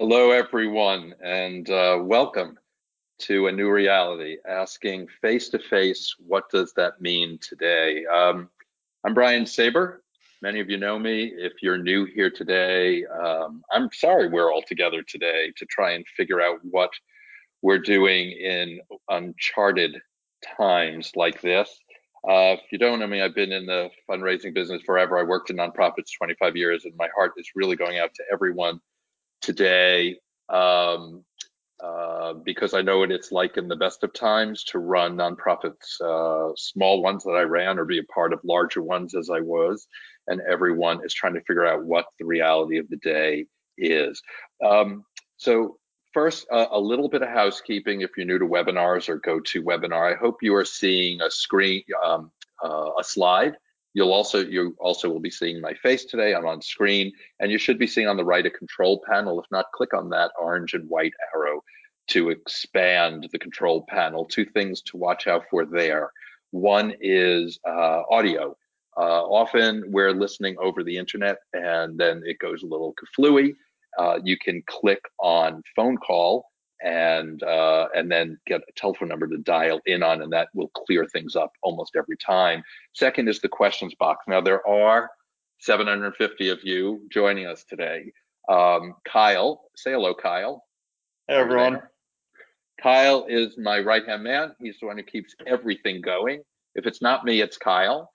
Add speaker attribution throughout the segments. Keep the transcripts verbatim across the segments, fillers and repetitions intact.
Speaker 1: Hello, everyone, and uh, welcome to a new reality, asking face to face, what does that mean today? Um, I'm Brian Saber. Many of you know me. If you're new here today, um, I'm sorry we're all together today to try and figure out what we're doing in uncharted times like this. Uh, if you don't know me, I've been in the fundraising business forever. I worked in nonprofits twenty-five years, and my heart is really going out to everyone today, um, uh, because I know what it's like in the best of times to run nonprofits, uh, small ones that I ran or be a part of larger ones as I was. And everyone is trying to figure out what the reality of the day is. Um, so first, uh, a little bit of housekeeping. If you're new to webinars or GoToWebinar, I hope you are seeing a screen, um, uh, a slide. You'll also, you also will be seeing my face today. I'm on screen, and you should be seeing on the right a control panel. If not, click on that orange and white arrow to expand the control panel. Two things to watch out for there. One is uh, audio. Uh, often we're listening over the internet and then it goes a little kaflooey. Uh, you can click on phone call and uh, and then get a telephone number to dial in on, and that will clear things up almost every time. Second is the questions box. Now, there are seven hundred fifty of you joining us today. Um, Kyle, say hello, Kyle,
Speaker 2: Hey
Speaker 1: over
Speaker 2: everyone.
Speaker 1: there. Kyle is my right-hand man. He's the one who keeps everything going. If it's not me, it's Kyle.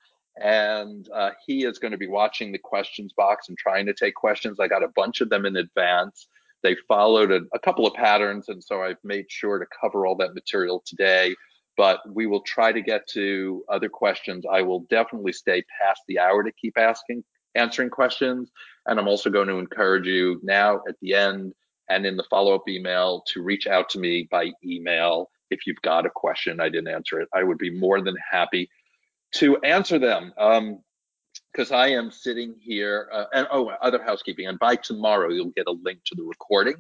Speaker 1: And uh, he is going to be watching the questions box and trying to take questions. I got a bunch of them in advance. They followed a, a couple of patterns, and so I've made sure to cover all that material today. But we will try to get to other questions. I will definitely stay past the hour to keep asking, answering questions. And I'm also going to encourage you now at the end and in the follow-up email to reach out to me by email if you've got a question I didn't answer it. I would be more than happy to answer them, um, because I am sitting here, uh, and oh, other housekeeping, and by tomorrow you'll get a link to the recording,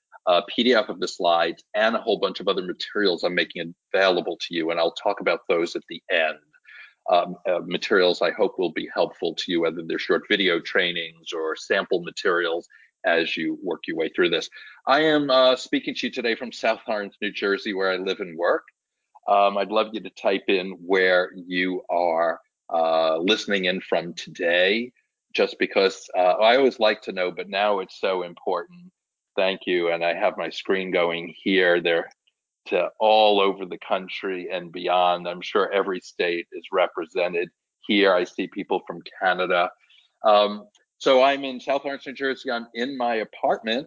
Speaker 1: a P D F of the slides, and a whole bunch of other materials I'm making available to you, and I'll talk about those at the end. Um, uh, materials I hope will be helpful to you, whether they're short video trainings or sample materials as you work your way through this. I am uh, speaking to you today from South Orange, New Jersey, where I live and work. Um, I'd love you to type in where you are uh, listening in from today, just because uh, I always like to know, but now it's so important. Thank you. And I have my screen going here. They're to all over the country and beyond. I'm sure every state is represented here. I see people from Canada. Um, so I'm in South Orange, New Jersey. I'm in my apartment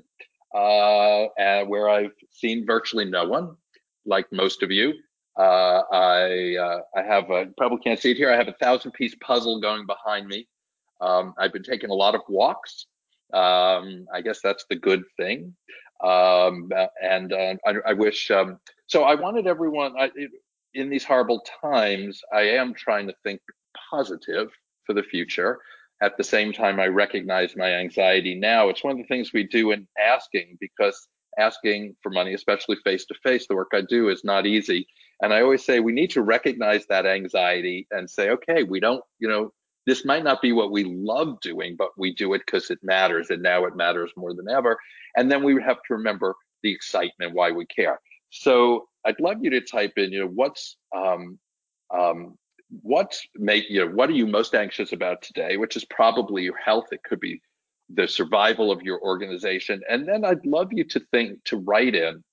Speaker 1: uh, and where I've seen virtually no one, like most of you. Uh, I uh, I have a, probably can't see it here. I have a thousand piece puzzle going behind me. Um, I've been taking a lot of walks. Um, I guess that's the good thing. Um, and uh, I, I wish. Um, so I wanted everyone I, in these horrible times. I am trying to think positive for the future. At the same time, I recognize my anxiety now. It's one of the things we do in asking, because asking for money, especially face to face, the work I do is not easy. And I always say we need to recognize that anxiety and say, okay, we don't, you know, this might not be what we love doing, but we do it because it matters. And now it matters more than ever. And then we have to remember the excitement, why we care. So I'd love you to type in, you know, what's, um, um, what's make you know, what are you most anxious about today, which is probably your health. It could be the survival of your organization. And then I'd love you to think, to write in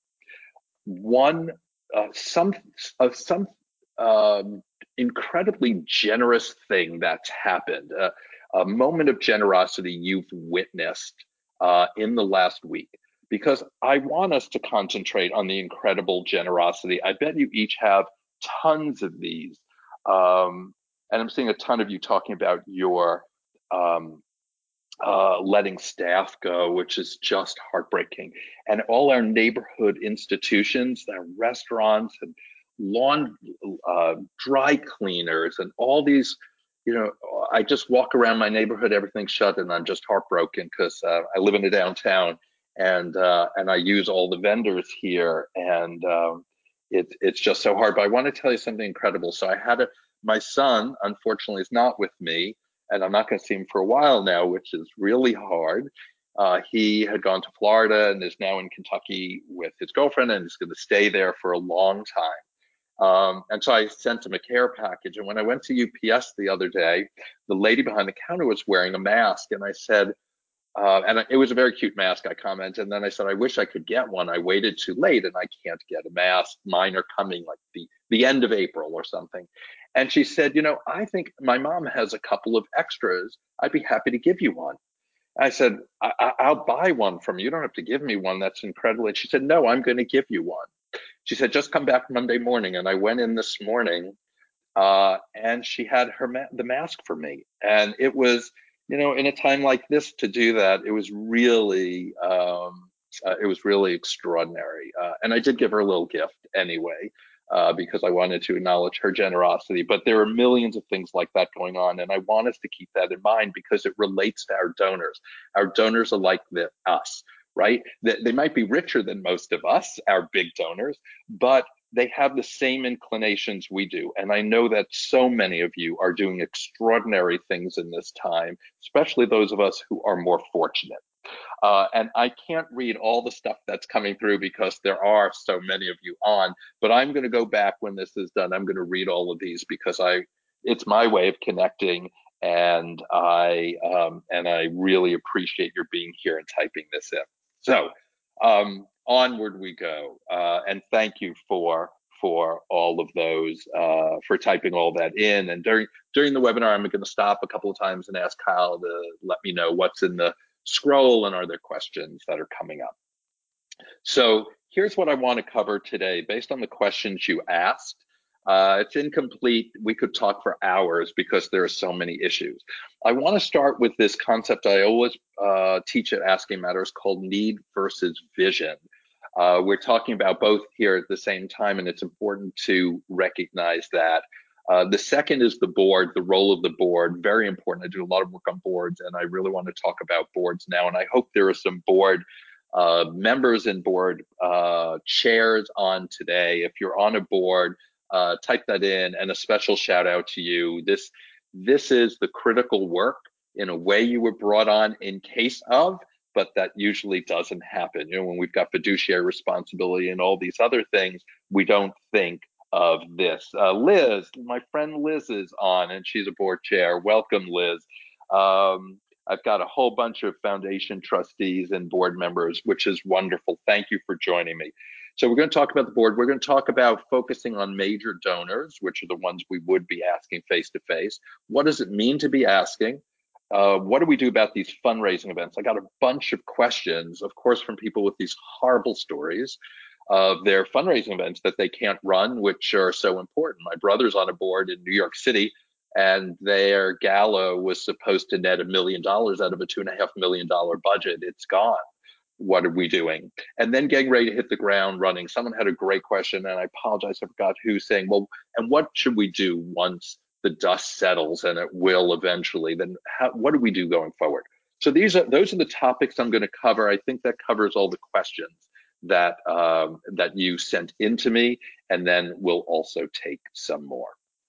Speaker 1: one, uh, some, uh, some um, incredibly generous thing that's happened, uh, a moment of generosity you've witnessed uh, in the last week. Because I want us to concentrate on the incredible generosity. I bet you each have tons of these. Um, and I'm seeing a ton of you talking about your um, uh, letting staff go, which is just heartbreaking. And all our neighborhood institutions, our restaurants and lawn, uh, dry cleaners, and all these, you know, I just walk around my neighborhood, everything's shut, and I'm just heartbroken because uh, I live in a downtown, and uh, and I use all the vendors here, and um, it, it's just so hard. But I want to tell you something incredible. So I had a, my son, unfortunately, is not with me, and I'm not going to see him for a while now, which is really hard. Uh, he had gone to Florida and is now in Kentucky with his girlfriend and is going to stay there for a long time. Um, and so I sent him a care package. And when I went to U P S the other day, the lady behind the counter was wearing a mask. And I said, uh, and it was a very cute mask, I commented. And then I said, I wish I could get one. I waited too late and I can't get a mask. Mine are coming like the, the end of April or something. And she said, you know, I think my mom has a couple of extras. I'd be happy to give you one. I said, I- I'll buy one from you. You don't have to give me one. That's incredible. And she said, no, I'm going to give you one. She said, just come back Monday morning. And I went in this morning, uh, and she had her ma- the mask for me. And it was, you know, in a time like this to do that, it was really, um, uh, it was really extraordinary. Uh, and I did give her a little gift anyway, uh, because I wanted to acknowledge her generosity. But there are millions of things like that going on, and I want us to keep that in mind because it relates to our donors. Our donors are like the, us, right? They, they might be richer than most of us, our big donors, but they have the same inclinations we do. And I know that so many of you are doing extraordinary things in this time, especially those of us who are more fortunate. Uh, and I can't read all the stuff that's coming through because there are so many of you on, but I'm going to go back when this is done. I'm going to read all of these because I, it's my way of connecting, and I, um, and I really appreciate your being here and typing this in. So, um, onward we go. Uh, and thank you for, for all of those, uh, for typing all that in. And during, during the webinar, I'm going to stop a couple of times and ask Kyle to let me know what's in the scroll and are there questions that are coming up. So here's what I want to cover today based on the questions you asked. Uh, it's incomplete. We could talk for hours because there are so many issues. I want to start with this concept I always uh, teach at Asking Matters called need versus vision. Uh, we're talking about both here at the same time, and it's important to recognize that. Uh, the second is the board, the role of the board, very important. I do a lot of work on boards, and I really want to talk about boards now, and I hope there are some board uh, members and board uh, chairs on today. If you're on a board, uh, type that in, and a special shout out to you. This, this is the critical work. In a way, you were brought on in case of, but that usually doesn't happen. You know, when we've got fiduciary responsibility and all these other things, we don't think of this. Uh, Liz, my friend Liz is on, and she's a board chair. Welcome, Liz. Um, I've got a whole bunch of foundation trustees and board members, which is wonderful. Thank you for joining me. So we're going to talk about the board. We're going to talk about focusing on major donors, which are the ones we would be asking face to face. What does it mean to be asking? Uh, what do we do about these fundraising events? I got a bunch of questions, of course, from people with these horrible stories of their fundraising events that they can't run, which are so important. My brother's on a board in New York City, and their gala was supposed to net a million dollars out of a two and a half million dollar budget. It's gone. What are we doing? And then getting ready to hit the ground running. Someone had a great question, and I apologize, I forgot who, saying, well, and what should we do once the dust settles, and it will eventually? Then how, what do we do going forward? So these are those are the topics I'm going to cover. I think that covers all the questions that um, that you sent in to me, and then we'll also take some more.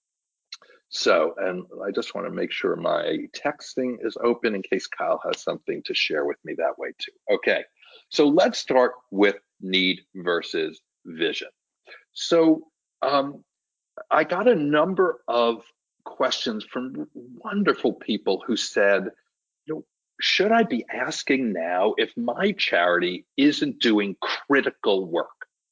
Speaker 1: So, and I just want to make sure my texting is open in case Kyle has something to share with me that way too. Okay, so let's start with need versus vision. So um, I got a number of questions from wonderful people who said, you know, should I be asking now if my charity isn't doing critical work?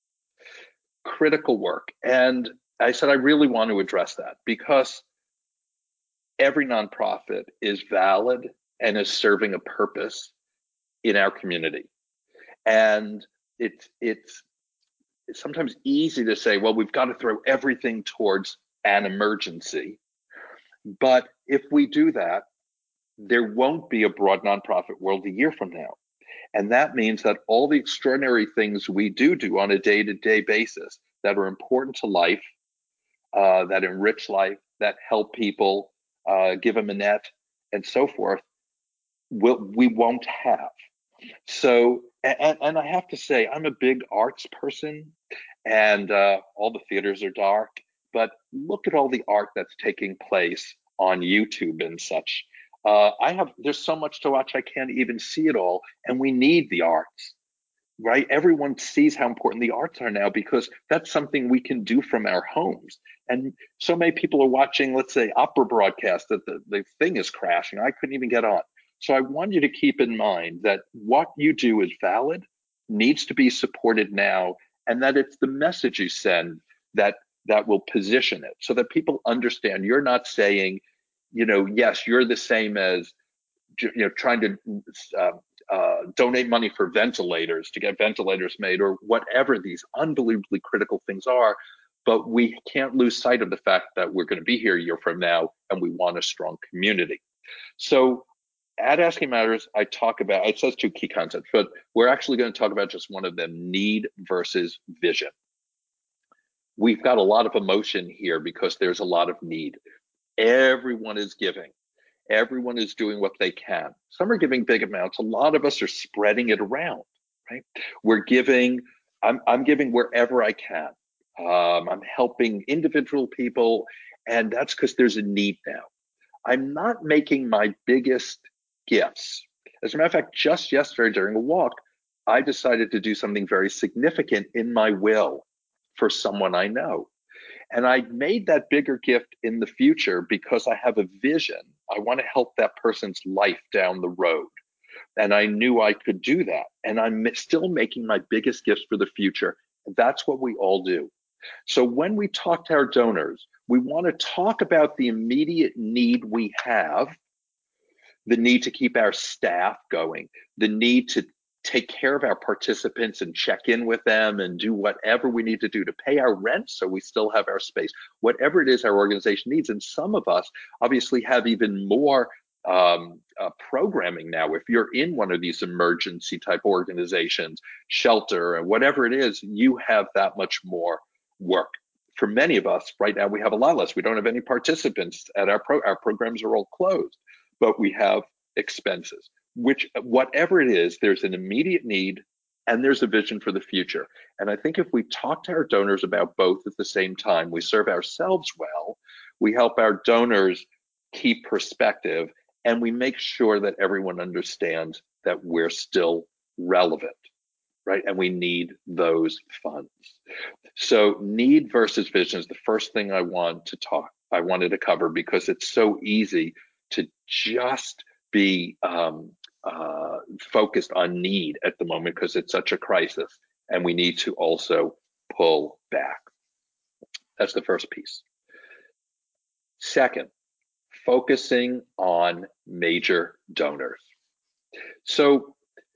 Speaker 1: Critical work. And I said, I really want to address that because every nonprofit is valid and is serving a purpose in our community. And it's, it's, it's sometimes easy to say, well, we've got to throw everything towards an emergency. But if we do that, there won't be a broad nonprofit world a year from now. And that means that all the extraordinary things we do do on a day-to-day basis that are important to life, uh, that enrich life, that help people, uh, give them a net, and so forth, we'll, we won't have. So, and, and I have to say, I'm a big arts person, and uh, all the theaters are dark, but look at all the art that's taking place on YouTube and such. Uh, I have, there's so much to watch, I can't even see it all. And we need the arts, right? Everyone sees how important the arts are now because that's something we can do from our homes. And so many people are watching, let's say, opera broadcast that the, the thing is crashing. I couldn't even get on. So I want you to keep in mind that what you do is valid, needs to be supported now, and that it's the message you send that that will position it so that people understand you're not saying, you know, yes, you're the same as, you know, trying to uh, uh, donate money for ventilators to get ventilators made or whatever these unbelievably critical things are. But we can't lose sight of the fact that we're going to be here a year from now and we want a strong community. So at Asking Matters, I talk about, it says two key concepts, but we're actually going to talk about just one of them, need versus vision. We've got a lot of emotion here because there's a lot of need. Everyone is giving. Everyone is doing what they can. Some are giving big amounts. A lot of us are spreading it around, right? We're giving, I'm, I'm giving wherever I can. Um, I'm helping individual people, and that's because there's a need now. I'm not making my biggest gifts. As a matter of fact, just yesterday during a walk, I decided to do something very significant in my will for someone I know. And I made that bigger gift in the future because I have a vision. I want to help that person's life down the road. And I knew I could do that. And I'm still making my biggest gifts for the future. That's what we all do. So when we talk to our donors, we want to talk about the immediate need we have, the need to keep our staff going, the need to take care of our participants and check in with them and do whatever we need to do to pay our rent so we still have our space, whatever it is our organization needs. And some of us obviously have even more um, uh, programming now. If you're in one of these emergency type organizations, shelter, and whatever it is, you have that much more work. For many of us right now, we have a lot less. We don't have any participants at our pro our programs are all closed, but we have expenses. Which, whatever it is, there's an immediate need and there's a vision for the future. And I think if we talk to our donors about both at the same time, we serve ourselves well, we help our donors keep perspective, and we make sure that everyone understands that we're still relevant, right? And we need those funds. So need versus vision is the first thing I want to talk, I wanted to cover because it's so easy to just be um, uh, focused on need at the moment because it's such a crisis, and we need to also pull back. That's the first piece. Second, focusing on major donors. So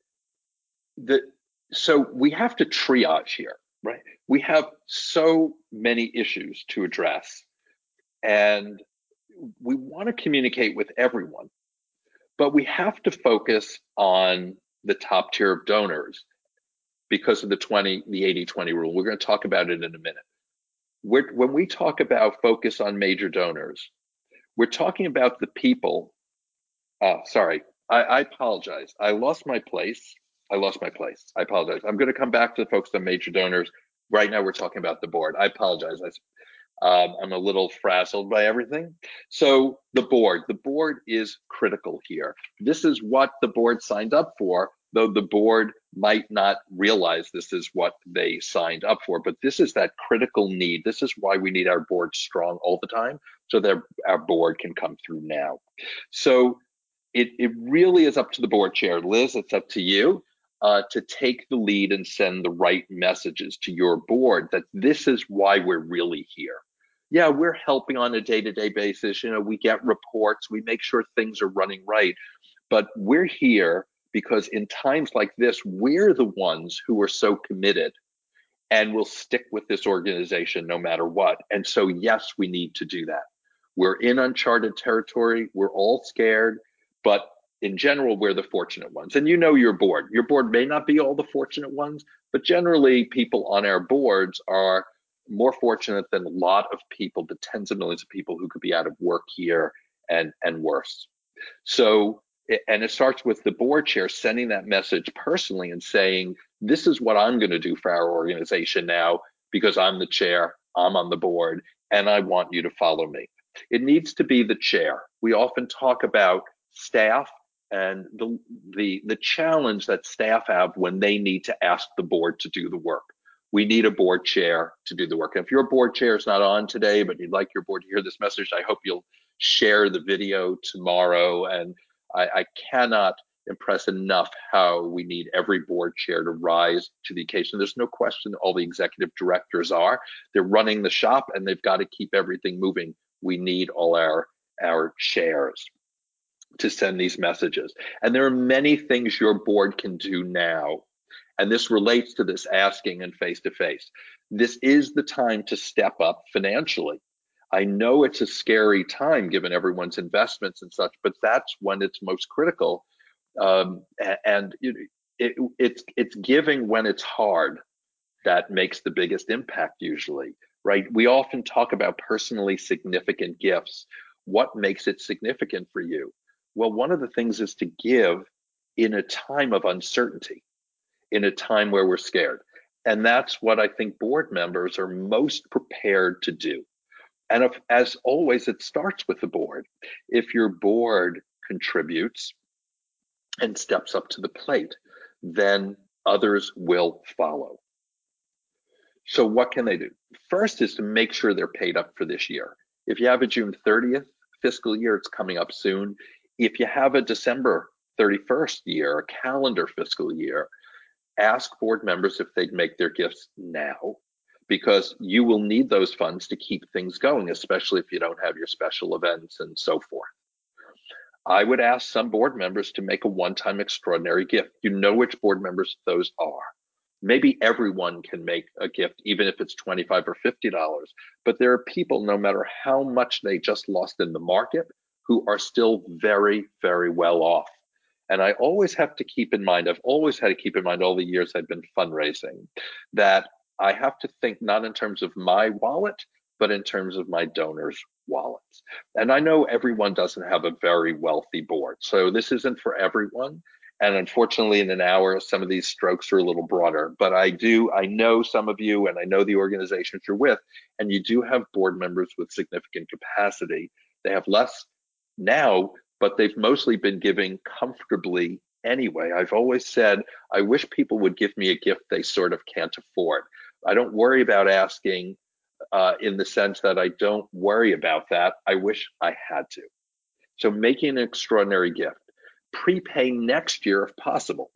Speaker 1: the so we have to triage here, right? We have so many issues to address, and we want to communicate with everyone. But we have to focus on the top tier of donors because of the twenty, the eighty twenty rule. We're going to talk about it in a minute. We're, when we talk about focus on major donors, we're talking about the people. Uh, sorry, I, I apologize. I lost my place. I lost my place. I apologize. I'm going to come back to the focus on major donors. Right now, we're talking about the board. I apologize. I Um, I'm a little frazzled by everything. So the board, the board is critical here. This is what the board signed up for, though the board might not realize this is what they signed up for, but this is that critical need. This is why we need our board strong all the time so that our board can come through now. So it, it really is up to the board chair. Liz, it's up to you. Uh, to take the lead and send the right messages to your board that this is why we're really here. Yeah, we're helping on a day-to-day basis. You know, we get reports, we make sure things are running right, but we're here because in times like this, we're the ones who are so committed and will stick with this organization no matter what. And so, yes, we need to do that. We're in uncharted territory. We're all scared, but in general, we're the fortunate ones. And you know your board. Your board may not be all the fortunate ones, but generally people on our boards are more fortunate than a lot of people, the tens of millions of people who could be out of work here and, and worse. So, and it starts with the board chair sending that message personally and saying, this is what I'm going to do for our organization now because I'm the chair, I'm on the board, and I want you to follow me. It needs to be the chair. We often talk about staff and the the the challenge that staff have when they need to ask the board to do the work. We need a board chair to do the work. And if your board chair is not on today, but you'd like your board to hear this message, I hope you'll share the video tomorrow. And I, I cannot impress enough how we need every board chair to rise to the occasion. There's no question all the executive directors are. They're running the shop and they've got to keep everything moving. We need all our, our chairs to send these messages. And there are many things your board can do now. And this relates to this asking and face-to-face. This is the time to step up financially. I know it's a scary time given everyone's investments and such, but that's when it's most critical. Um, and it, it, it's, it's giving when it's hard that makes the biggest impact usually, right? We often talk about personally significant gifts. What makes it significant for you? Well, one of the things is to give in a time of uncertainty, in a time where we're scared. And that's what I think board members are most prepared to do. And if, as always, it starts with the board. If your board contributes and steps up to the plate, then others will follow. So what can they do? First is to make sure they're paid up for this year. If you have a June thirtieth fiscal year, it's coming up soon. If you have a December thirty-first year, a calendar fiscal year, ask board members if they'd make their gifts now, because you will need those funds to keep things going, especially if you don't have your special events and so forth. I would ask some board members to make a one-time extraordinary gift. You know which board members those are. Maybe everyone can make a gift, even if it's twenty-five dollars or fifty dollars, but there are people, no matter how much they just lost in the market, who are still very, very well off. And I always have to keep in mind, I've always had to keep in mind all the years I've been fundraising, that I have to think not in terms of my wallet, but in terms of my donors' wallets. And I know everyone doesn't have a very wealthy board, so this isn't for everyone. And unfortunately, in an hour, some of these strokes are a little broader. But I do, I know some of you, and I know the organizations you're with, and you do have board members with significant capacity. They have less now, but they've mostly been giving comfortably anyway. I've always said, I wish people would give me a gift they sort of can't afford. I don't worry about asking uh, in the sense that I don't worry about that. I wish I had to. So making an extraordinary gift. Prepay next year if possible.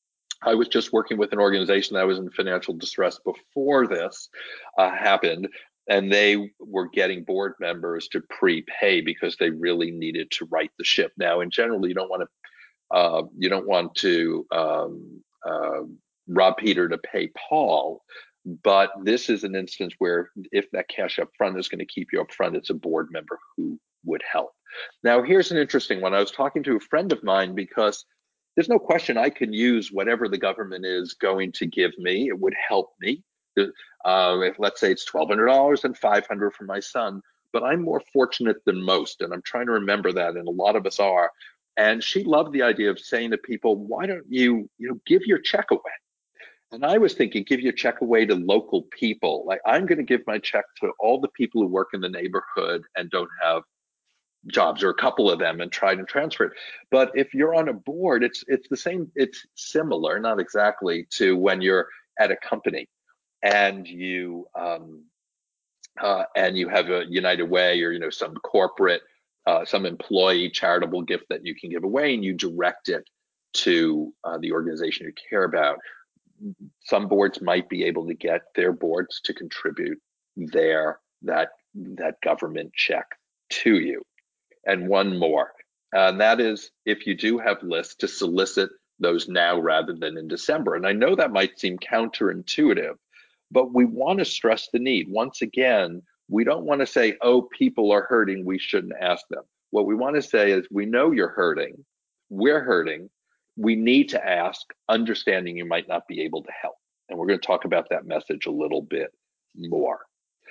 Speaker 1: I was just working with an organization that was in financial distress before this uh, happened, and they were getting board members to prepay because they really needed to right the ship. Now, in general, you don't want to uh, you don't want to um, uh, rob Peter to pay Paul, but this is an instance where if that cash up front is going to keep you up front, it's a board member who would help. Now, here's an interesting one. I was talking to a friend of mine because there's no question I can use whatever the government is going to give me. It would help me. Uh, if, let's say it's twelve hundred dollars and five hundred dollars for my son, but I'm more fortunate than most, and I'm trying to remember that, and a lot of us are. And she loved the idea of saying to people, why don't you, you know, give your check away? And I was thinking, give your check away to local people. Like, I'm going to give my check to all the people who work in the neighborhood and don't have jobs, or a couple of them, and try to transfer it. But if you're on a board, it's it's the same, it's similar, not exactly, to when you're at a company and you um, uh, and you have a United Way, or you know, some corporate, uh, some employee charitable gift that you can give away, and you direct it to uh, the organization you care about. Some boards might be able to get their boards to contribute their that that government check to you. And one more, and that is, if you do have lists, to solicit those now rather than in December. And I know that might seem counterintuitive, but we want to stress the need. Once again, we don't want to say, oh, people are hurting, we shouldn't ask them. What we want to say is, we know you're hurting, we're hurting, we need to ask, understanding you might not be able to help. And we're going to talk about that message a little bit more.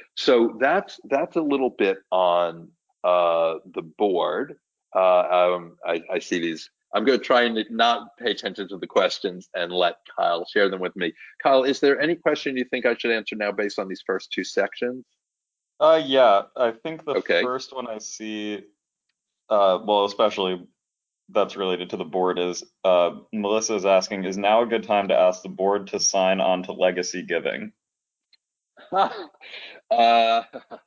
Speaker 1: So that's that's a little bit on uh, the board. Uh, um, I, I see these. I'm going to try and not pay attention to the questions and let Kyle share them with me. Kyle, is there any question you think I should answer now based on these first two sections?
Speaker 2: Uh, yeah, I think the
Speaker 1: Okay.
Speaker 2: first one I see, uh, well, especially that's related to the board is uh, Melissa is asking, is now a good time to ask the board to sign on to legacy giving?
Speaker 1: uh,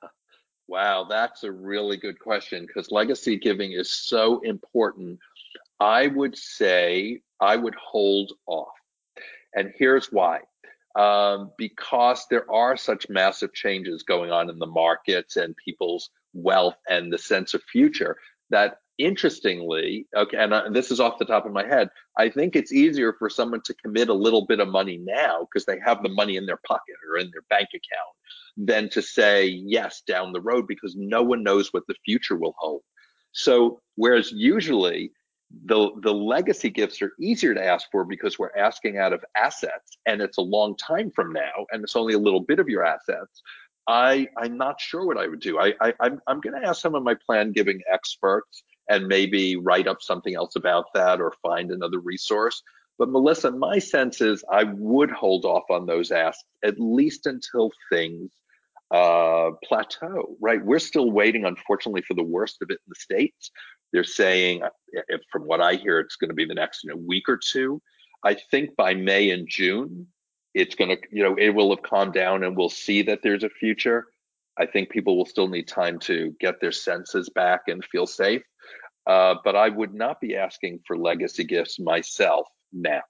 Speaker 1: wow, that's a really good question because legacy giving is so important. I would say I would hold off. And here's why. Um, because there are such massive changes going on in the markets and people's wealth and the sense of future that interestingly, okay, and uh, this is off the top of my head, I think it's easier for someone to commit a little bit of money now because they have the money in their pocket or in their bank account than to say yes down the road because no one knows what the future will hold. So, whereas usually the the legacy gifts are easier to ask for because we're asking out of assets and it's a long time from now and it's only a little bit of your assets. I I'm not sure what I would do. I, I I'm I'm going to ask some of my plan giving experts and maybe write up something else about that or find another resource. But Melissa, my sense is I would hold off on those asks at least until things uh, plateau. Right? We're still waiting, unfortunately, for the worst of it in the states. They're saying, if, from what I hear, it's going to be the next you know, week or two. I think by May and June, it's going to, you know, it will have calmed down and we'll see that there's a future. I think people will still need time to get their senses back and feel safe. Uh, but I would not be asking for legacy gifts myself now.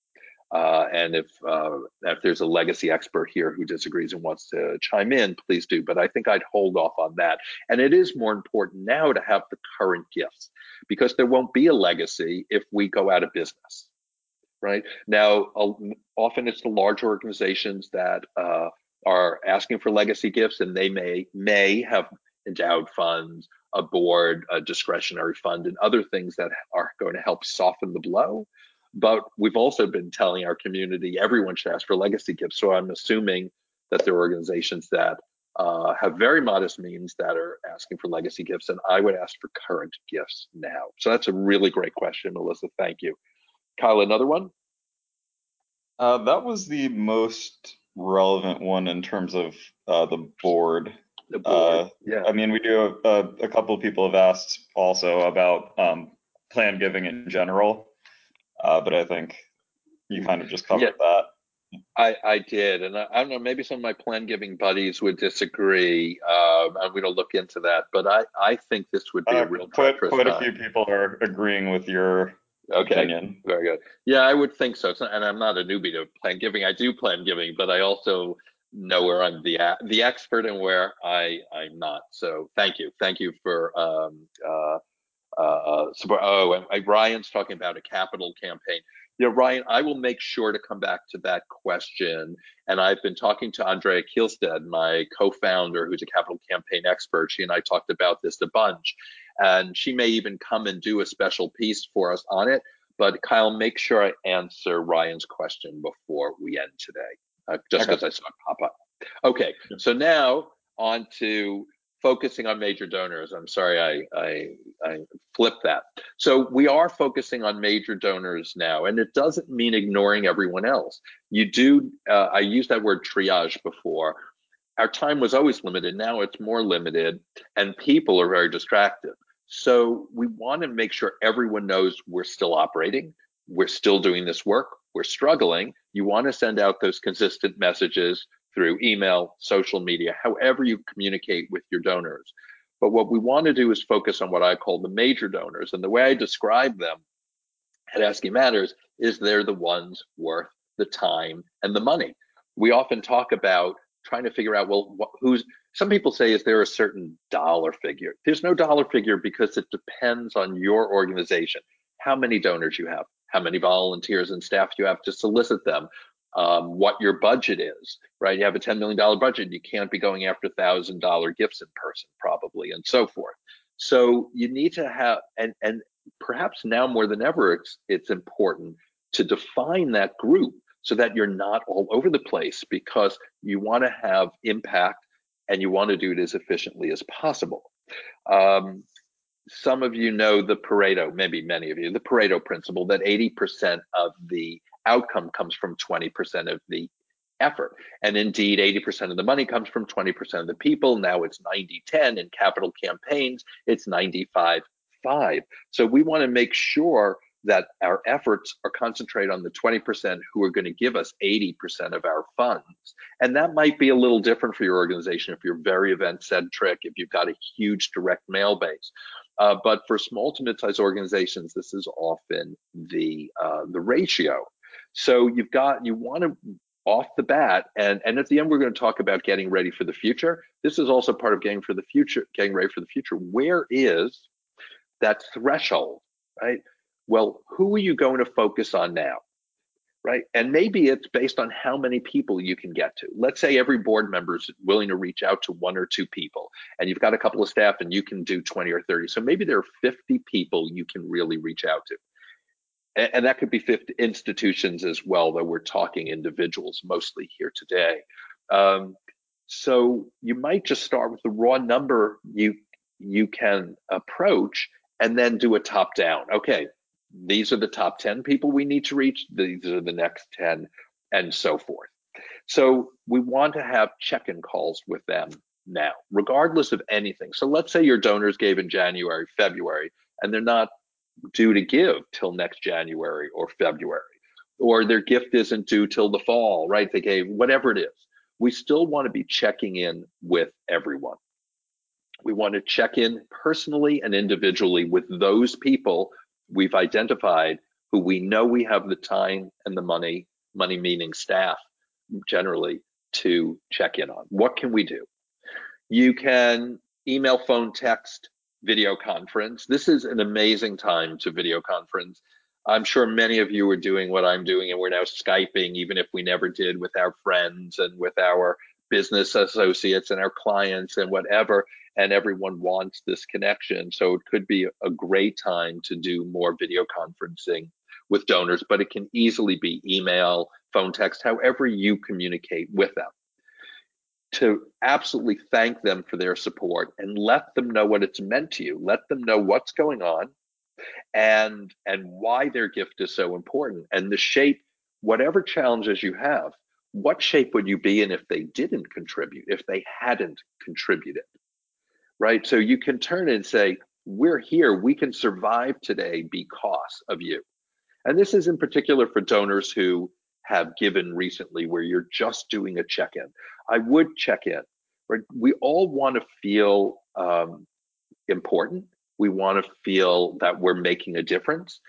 Speaker 1: Uh, and if uh, if there's a legacy expert here who disagrees and wants to chime in, please do. But I think I'd hold off on that. And it is more important now to have the current gifts because there won't be a legacy if we go out of business. Right now, uh, often it's the large organizations that uh, are asking for legacy gifts, and they may may have endowed funds, a board, a discretionary fund, and other things that are going to help soften the blow. But we've also been telling our community everyone should ask for legacy gifts. So I'm assuming that there are organizations that uh, have very modest means that are asking for legacy gifts, and I would ask for current gifts now. So that's a really great question, Melissa. Thank you. Kyle, another one?
Speaker 2: Uh, that was the most relevant one in terms of uh, the board.
Speaker 1: The board.
Speaker 2: Uh,
Speaker 1: Yeah.
Speaker 2: I mean, we do a, a couple of people have asked also about um, plan giving in general, uh, but I think you kind of just
Speaker 1: Yeah,
Speaker 2: covered that.
Speaker 1: I, I did. And I, I don't know, maybe some of my plan giving buddies would disagree. Um, I'm going to look into that. But I, I think this would be a
Speaker 2: Uh,
Speaker 1: real
Speaker 2: quite
Speaker 1: treacherous
Speaker 2: quite a few
Speaker 1: time.
Speaker 2: people are agreeing with your
Speaker 1: Okay,
Speaker 2: opinion.
Speaker 1: very good. Yeah, I would think so. It's not- and I'm not a newbie to plan giving. I do plan giving, but I also know where I'm the the expert and where I I'm not. So thank you, thank you for um, uh, uh, support. Oh, and uh, Ryan's talking about a capital campaign. You know, Ryan, I will make sure to come back to that question. And I've been talking to Andrea Kielstead, my co-founder, who's a capital campaign expert. She and I talked about this a bunch, and she may even come and do a special piece for us on it. But Kyle, make sure I answer Ryan's question before we end today, uh, just
Speaker 2: Okay.
Speaker 1: because I saw it pop up. Okay, so now on to focusing on major donors. I'm sorry, I, I, I flipped that. So we are focusing on major donors now, and it doesn't mean ignoring everyone else. You do, uh, I used that word triage before. Our time was always limited. Now it's more limited, and people are very distracted. So we want to make sure everyone knows we're still operating, we're still doing this work, we're struggling. You want to send out those consistent messages through email, social media, however you communicate with your donors. But what we want to do is focus on what I call the major donors. And the way I describe them at Asking Matters is they're the ones worth the time and the money. We often talk about trying to figure out, well, who's, some people say, is there a certain dollar figure? There's no dollar figure because it depends on your organization, how many donors you have, how many volunteers and staff you have to solicit them, um, what your budget is, right? You have a ten million dollars budget, you can't be going after one thousand dollars gifts in person, probably, and so forth. So you need to have, and, and perhaps now more than ever, it's, it's important to define that group so that you're not all over the place because you want to have impact and you want to do it as efficiently as possible. Um, some of you know the Pareto, maybe many of you, the Pareto principle that eighty percent of the outcome comes from twenty percent of the effort. And indeed, eighty percent of the money comes from twenty percent of the people. Now it's ninety ten in capital campaigns, it's ninety-five five. five. So we want to make sure that our efforts are concentrated on the twenty percent who are going to give us eighty percent of our funds. And that might be a little different for your organization if you're very event centric, if you've got a huge direct mail base. Uh, but for small to mid-sized organizations, this is often the uh, the ratio. So you've got, you want to off the bat, and and at the end we're going to talk about getting ready for the future. This is also part of getting for the future, getting ready for the future. Where is that threshold, right? Well, who are you going to focus on now, right? And maybe it's based on how many people you can get to. Let's say every board member is willing to reach out to one or two people, and you've got a couple of staff and you can do twenty or thirty. So maybe there are fifty people you can really reach out to. And, and that could be fifty institutions as well, though we're talking individuals mostly here today. Um, so you might just start with the raw number you you can approach and then do a top down. Okay, these are the top ten people we need to reach. These are the next ten, and so forth. So we want to have check-in calls with them now, regardless of anything. So let's say your donors gave in January, February, and they're not due to give till next January or February, or their gift isn't due till the fall, right? They gave whatever it is. We still want to be checking in with everyone. We want to check in personally and individually with those people we've identified who we know we have the time and the money, money meaning staff generally, to check in on. What can we do? You can email, phone, text, video conference. This is an amazing time to video conference. I'm sure many of you are doing what I'm doing, and we're now Skyping, even if we never did, with our friends and with our business associates and our clients and whatever, and everyone wants this connection. So it could be a great time to do more video conferencing with donors, but it can easily be email, phone, text, however you communicate with them, to absolutely thank them for their support and let them know what it's meant to you. Let them know what's going on and and why their gift is so important, and the shape, whatever challenges you have, what shape would you be in if they didn't contribute, if they hadn't contributed, right? So you can turn and say, we're here, we can survive today because of you. And this is in particular for donors who have given recently, where you're just doing a check-in. I would check in, right? We all want to feel um, important. We want to feel that we're making a difference.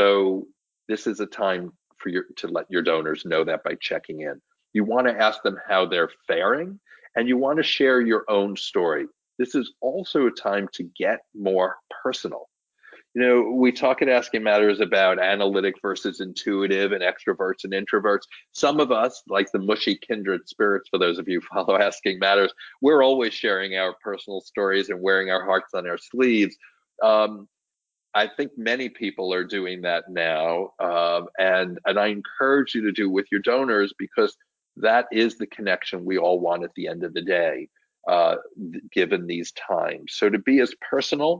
Speaker 1: So this is a time for your to let your donors know that by checking in. You want to ask them how they're faring, and you want to share your own story. This is also a time to get more personal. You know, we talk at Asking Matters about analytic versus intuitive and extroverts and introverts. Some of us, like the mushy kindred spirits, for those of you who follow Asking Matters, we're always sharing our personal stories and wearing our hearts on our sleeves. Um, I think many people are doing that now, um, and, and I encourage you to do with your donors, because that is the connection we all want at the end of the day, uh, given these times. So to be as personal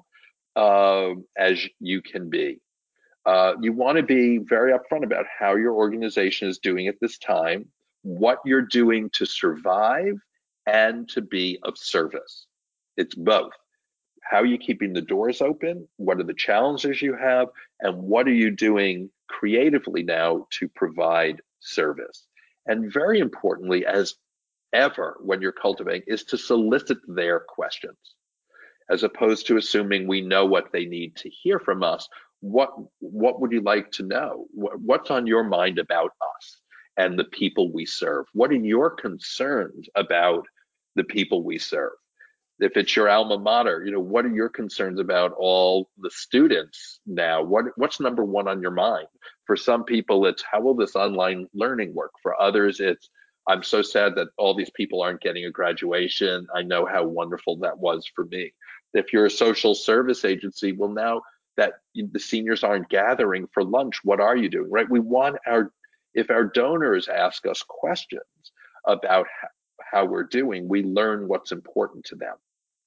Speaker 1: uh, as you can be. Uh, you want to be very upfront about how your organization is doing at this time, what you're doing to survive, and to be of service. It's both. How are you keeping the doors open? What are the challenges you have? And what are you doing creatively now to provide service? And very importantly, as ever, when you're cultivating, is to solicit their questions, as opposed to assuming we know what they need to hear from us. What what would you like to know? What's on your mind about us and the people we serve? What are your concerns about the people we serve? If it's your alma mater, you know, what are your concerns about all the students now? What what's number one on your mind? For some people, it's how will this online learning work? For others, it's I'm so sad that all these people aren't getting a graduation. I know how wonderful that was for me. If you're a social service agency, well, now that the seniors aren't gathering for lunch, what are you doing, right? We want our, if our donors ask us questions about how, how we're doing, we learn what's important to them.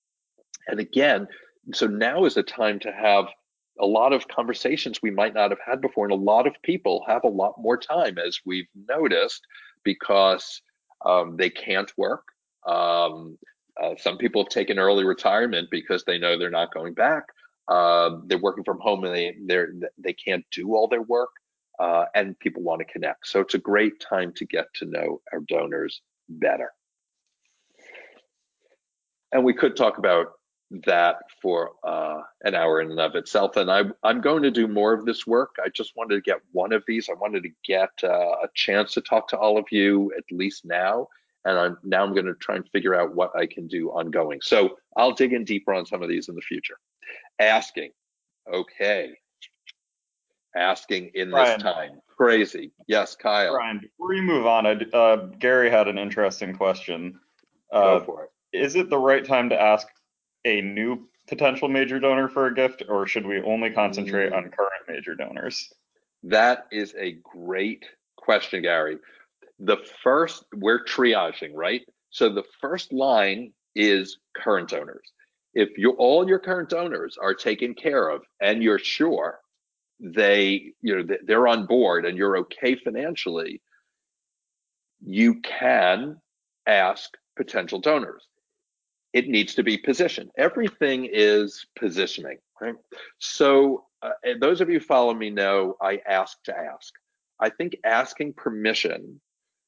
Speaker 1: And again, so now is a time to have a lot of conversations we might not have had before. And a lot of people have a lot more time, as we've noticed, because um, they can't work. Um, uh, some people have taken early retirement because they know they're not going back. uh, they're working from home and they they're they can't do all their work, uh, and people want to connect. So it's a great time to get to know our donors better. And we could talk about that for uh, an hour in and of itself. And I, I'm going to do more of this work. I just wanted to get one of these. I wanted to get uh, a chance to talk to all of you at least now. And I'm, now I'm going to try and figure out what I can do ongoing. So I'll dig in deeper on some of these in the future. Asking, okay. Asking in this
Speaker 2: Brian,
Speaker 1: time, crazy. Yes, Kyle,
Speaker 2: Brian, before you move on, I, uh, Gary had an interesting question.
Speaker 1: go
Speaker 2: Uh,
Speaker 1: for it.
Speaker 2: is it the right time to ask a new potential major donor for a gift, or should we only concentrate
Speaker 1: Mm,
Speaker 2: on current major donors?
Speaker 1: that is a great question, Gary. The first, we're triaging, right? So the first line is current donors. If you all your current donors are taken care of and you're sure they, you know, they're on board and you're okay financially, you can ask potential donors. It needs to be positioned. Everything is positioning, right? So uh, those of you who follow me know I ask to ask. I think asking permission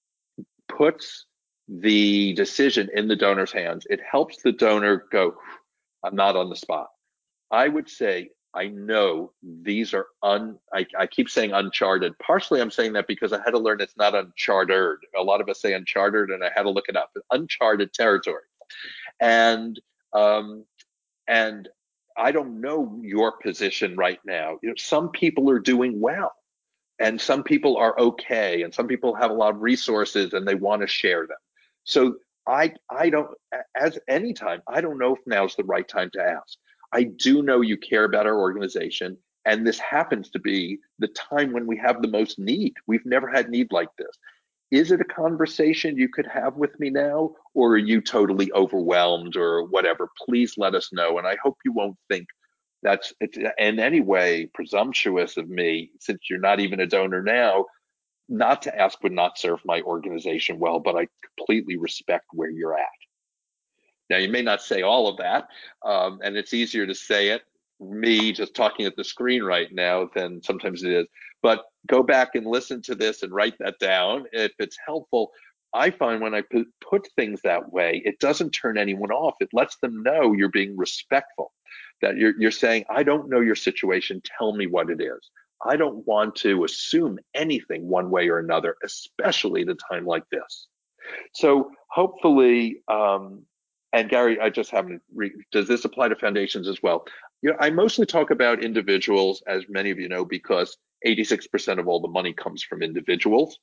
Speaker 1: puts the decision in the donor's hands. It helps the donor go, I'm not on the spot. I would say, I know these are un, I, I keep saying uncharted. Partially I'm saying that because I had to learn it's not unchartered. A lot of us say uncharted and I had to look it up. Uncharted territory. And, um, and I don't know your position right now. You know, some people are doing well and some people are okay and some people have a lot of resources and they want to share them. So i i don't, as any time, I don't know if now's the right time to ask. I do know you care about our organization, and this happens to be the time when we have the most need. We've never had need like this. Is it a conversation you could have with me now, or are you totally overwhelmed or whatever? Please let us know, and I hope you won't think that's it's in any way presumptuous of me, since you're not even a donor now. Not to ask would not serve my organization well, but I completely respect where you're at. Now, you may not say all of that, um, and it's easier to say it, me just talking at the screen right now, than sometimes it is. But go back and listen to this and write that down if it's helpful. I find when I put, put things that way, it doesn't turn anyone off. It lets them know you're being respectful, that you're, you're saying, I don't know your situation. Tell me what it is. I don't want to assume anything one way or another, especially at a time like this. So hopefully, um, and Gary, I just haven't, re- does this apply to foundations as well? You know, I mostly talk about individuals, as many of you know, because eighty-six percent of all the money comes from individuals.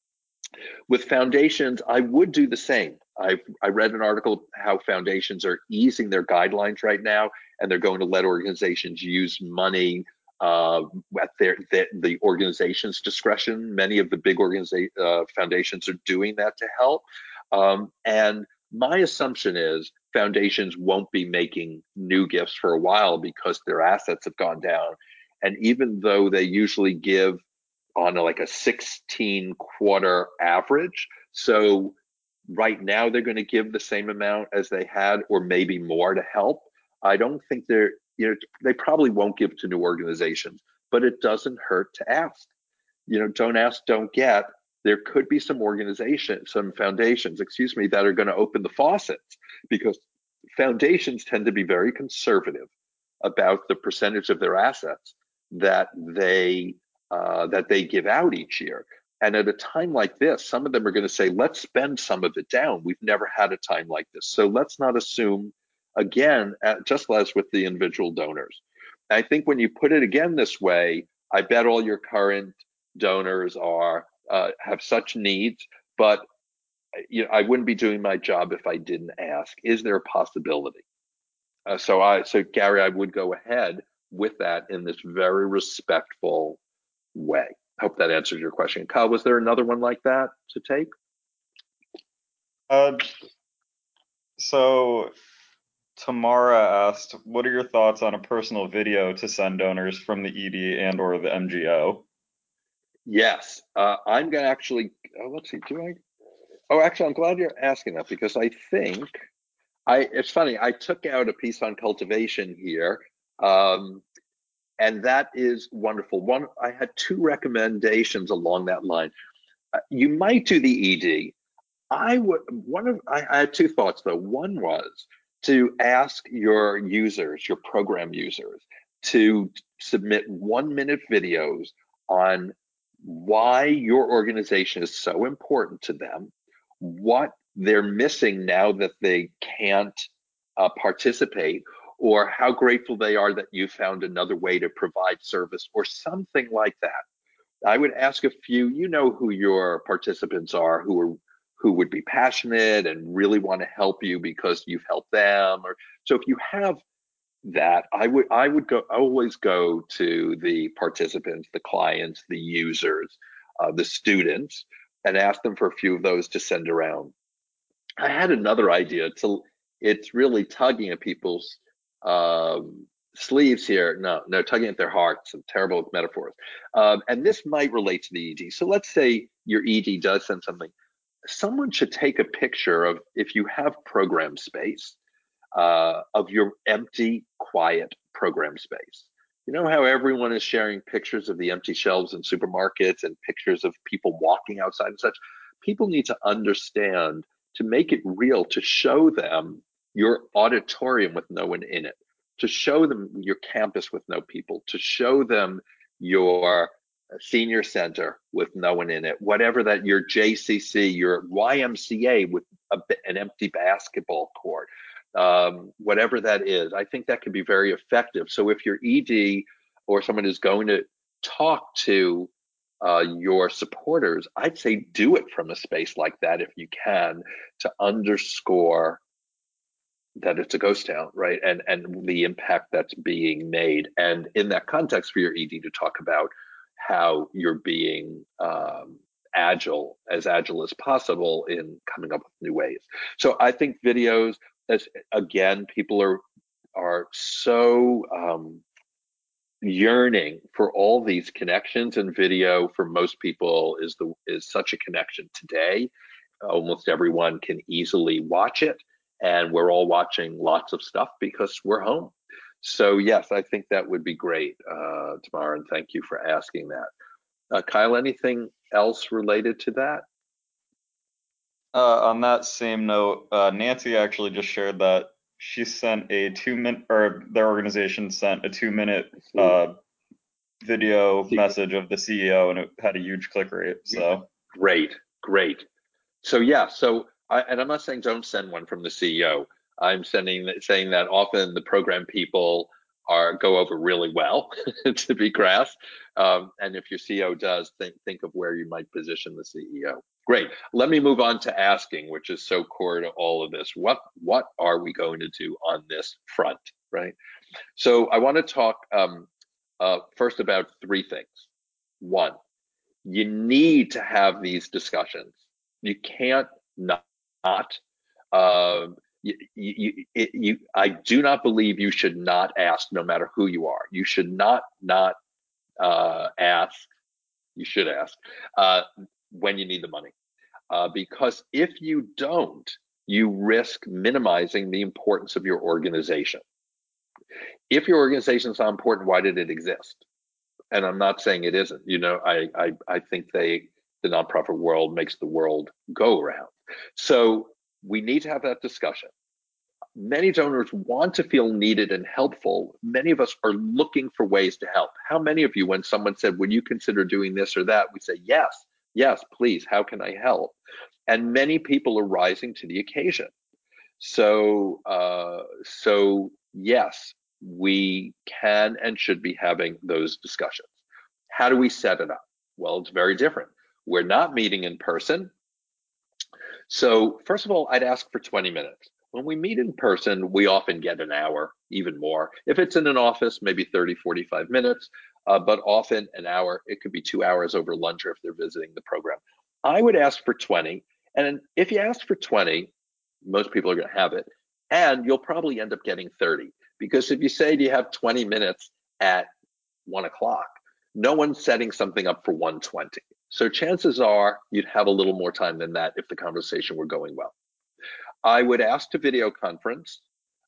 Speaker 1: With foundations, I would do the same. I I read an article how foundations are easing their guidelines right now, and they're going to let organizations use money uh, at their, their the organization's discretion. Many of the big organiza- uh, foundations are doing that to help. Um, and my assumption is foundations won't be making new gifts for a while because their assets have gone down. And even though they usually give on a, like a sixteen quarter average. So right now they're going to give the same amount as they had, or maybe more, to help. I don't think they're, you know, they probably won't give to new organizations, but it doesn't hurt to ask. You know, don't ask, don't get. There could be some organizations, some foundations, excuse me, that are going to open the faucets, because foundations tend to be very conservative about the percentage of their assets that they uh, that they give out each year. And at a time like this, some of them are going to say, let's spend some of it down. We've never had a time like this. So let's not assume, again, just as with the individual donors. I think when you put it again this way, I bet all your current donors are uh, have such needs, but you know, I wouldn't be doing my job if I didn't ask, is there a possibility? Uh, so I, so Gary, I would go ahead with that in this very respectful way. Hope that answers your question. Kyle, was there another one like that to take?
Speaker 2: Uh, so Tamara asked, what are your thoughts on a personal video to send donors from the E D and or the M G O?
Speaker 1: Yes, uh, I'm gonna actually, oh, let's see, do I? Oh, actually, I'm glad you're asking that, because I think I, it's funny, I took out a piece on cultivation here. Um, and that is wonderful. One, I had two recommendations along that line. Uh, you might do the E D. I would one of I, I had two thoughts though. One was to ask your users, your program users, to submit one minute videos on why your organization is so important to them, what they're missing now that they can't uh, participate, or how grateful they are that you found another way to provide service, or something like that. I would ask a few, you know who your participants are, who are who would be passionate and really want to help you because you've helped them. Or so if you have that, I would I would go always go to the participants, the clients, the users, uh, the students, and ask them for a few of those to send around. I had another idea. To it's really tugging at people's um, sleeves here. No, no, tugging at their hearts. I'm terrible with metaphors. Um, and this might relate to the E D. So let's say your E D does send something. Someone should take a picture of, if you have program space, uh, of your empty, quiet program space. You know how everyone is sharing pictures of the empty shelves in supermarkets and pictures of people walking outside and such? People need to understand, to make it real, to show them your auditorium with no one in it, to show them your campus with no people, to show them your senior center with no one in it, whatever that, your J C C, your Y M C A with a, an empty basketball court, um, whatever that is. I think that can be very effective. So if your E D or someone is going to talk to uh, your supporters, I'd say do it from a space like that if you can, to underscore that it's a ghost town, right? And and the impact that's being made. And in that context, for your E D to talk about how you're being um, agile, as agile as possible in coming up with new ways. So I think videos, as again, people are are so um, yearning for all these connections, and video for most people is the is such a connection today. Almost everyone can easily watch it, and we're all watching lots of stuff because we're home. So yes, I think that would be great, uh, Tamara, and thank you for asking that. Uh, Kyle, anything else related to that?
Speaker 2: Uh, on that same note, uh, Nancy actually just shared that she sent a two minute, or their organization sent a two minute
Speaker 1: See,
Speaker 2: uh, video
Speaker 1: see,
Speaker 2: message of the C E O, and it had a huge click rate. So
Speaker 1: great, great. So yeah, so I, and I'm not saying don't send one from the C E O. I'm sending saying that often the program people are go over really well, to be crass. Um, and if your C E O does, think think of where you might position the C E O. Great. Let me move on to asking, which is so core to all of this. What what are we going to do on this front, right? So I want to talk um, uh, first about three things. One, you need to have these discussions. You can't not. Um, you, you, it, you, I do not believe you should not ask, no matter who you are. You should not not uh, ask. You should ask uh, when you need the money, uh, because if you don't, you risk minimizing the importance of your organization. If your organization is not important, why did it exist? And I'm not saying it isn't. You know, I I, I think they the nonprofit world makes the world go around. So we need to have that discussion. Many donors want to feel needed and helpful. Many of us are looking for ways to help. How many of you, when someone said, "Would you consider doing this or that?" we say, "Yes, yes, please. How can I help?" And many people are rising to the occasion. So, uh, so yes, we can and should be having those discussions. How do we set it up? Well, it's very different. We're not meeting in person. So, first of all, I'd ask for twenty minutes. When we meet in person, we often get an hour, even more. If it's in an office, maybe thirty, forty-five minutes, uh, but often an hour. It could be two hours over lunch, or if they're visiting the program. I would ask for twenty. And if you ask for twenty, most people are going to have it. And you'll probably end up getting thirty. Because if you say, do you have twenty minutes at one o'clock, no one's setting something up for one twenty. So chances are you'd have a little more time than that if the conversation were going well. I would ask to video conference.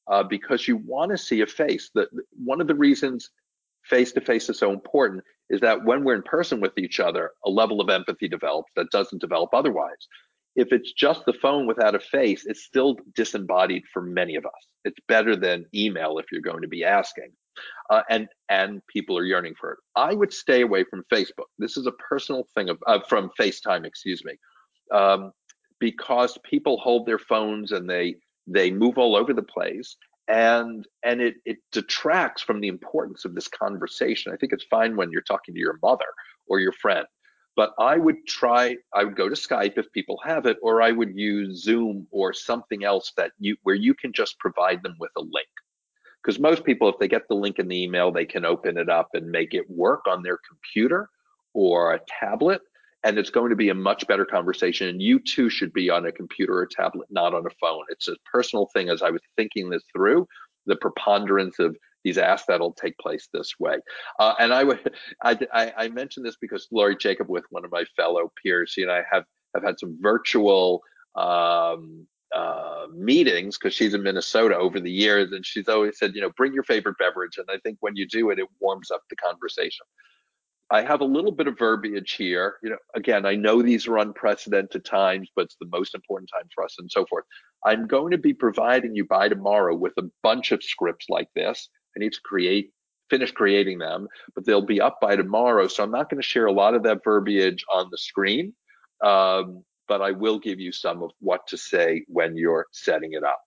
Speaker 1: uh, because you want to see a face. That one of the reasons face-to-face is so important is that when we're in person with each other, a level of empathy develops that doesn't develop otherwise. If it's just the phone without a face, it's still disembodied for many of us. It's better than email if you're going to be asking. Uh, and and people are yearning for it. I would stay away from Facebook. This is a personal thing of uh, from FaceTime, excuse me, um, because people hold their phones and they they move all over the place, and and it it detracts from the importance of this conversation. I think it's fine when you're talking to your mother or your friend, but I would try. I would go to Skype if people have it, or I would use Zoom or something else that you where you can just provide them with a link. Because most people, if they get the link in the email, they can open it up and make it work on their computer or a tablet, and it's going to be a much better conversation. And you too should be on a computer or tablet, not on a phone. It's a personal thing. As I was thinking this through, the preponderance of these asks that'll take place this way. Uh, and I would, I, I, I mentioned this because Lori Jacob, with one of my fellow peers, she and I have have had some virtual um, uh, meetings because she's in Minnesota over the years, and she's always said, you know, bring your favorite beverage. And I think when you do it, it warms up the conversation. I have a little bit of verbiage here. You know, again, I know these are unprecedented times, but it's the most important time for us and so forth. I'm going to be providing you by tomorrow with a bunch of scripts like this. I need to create, finish creating them, but they'll be up by tomorrow. So I'm not going to share a lot of that verbiage on the screen. Um, but I will give you some of what to say when you're setting it up.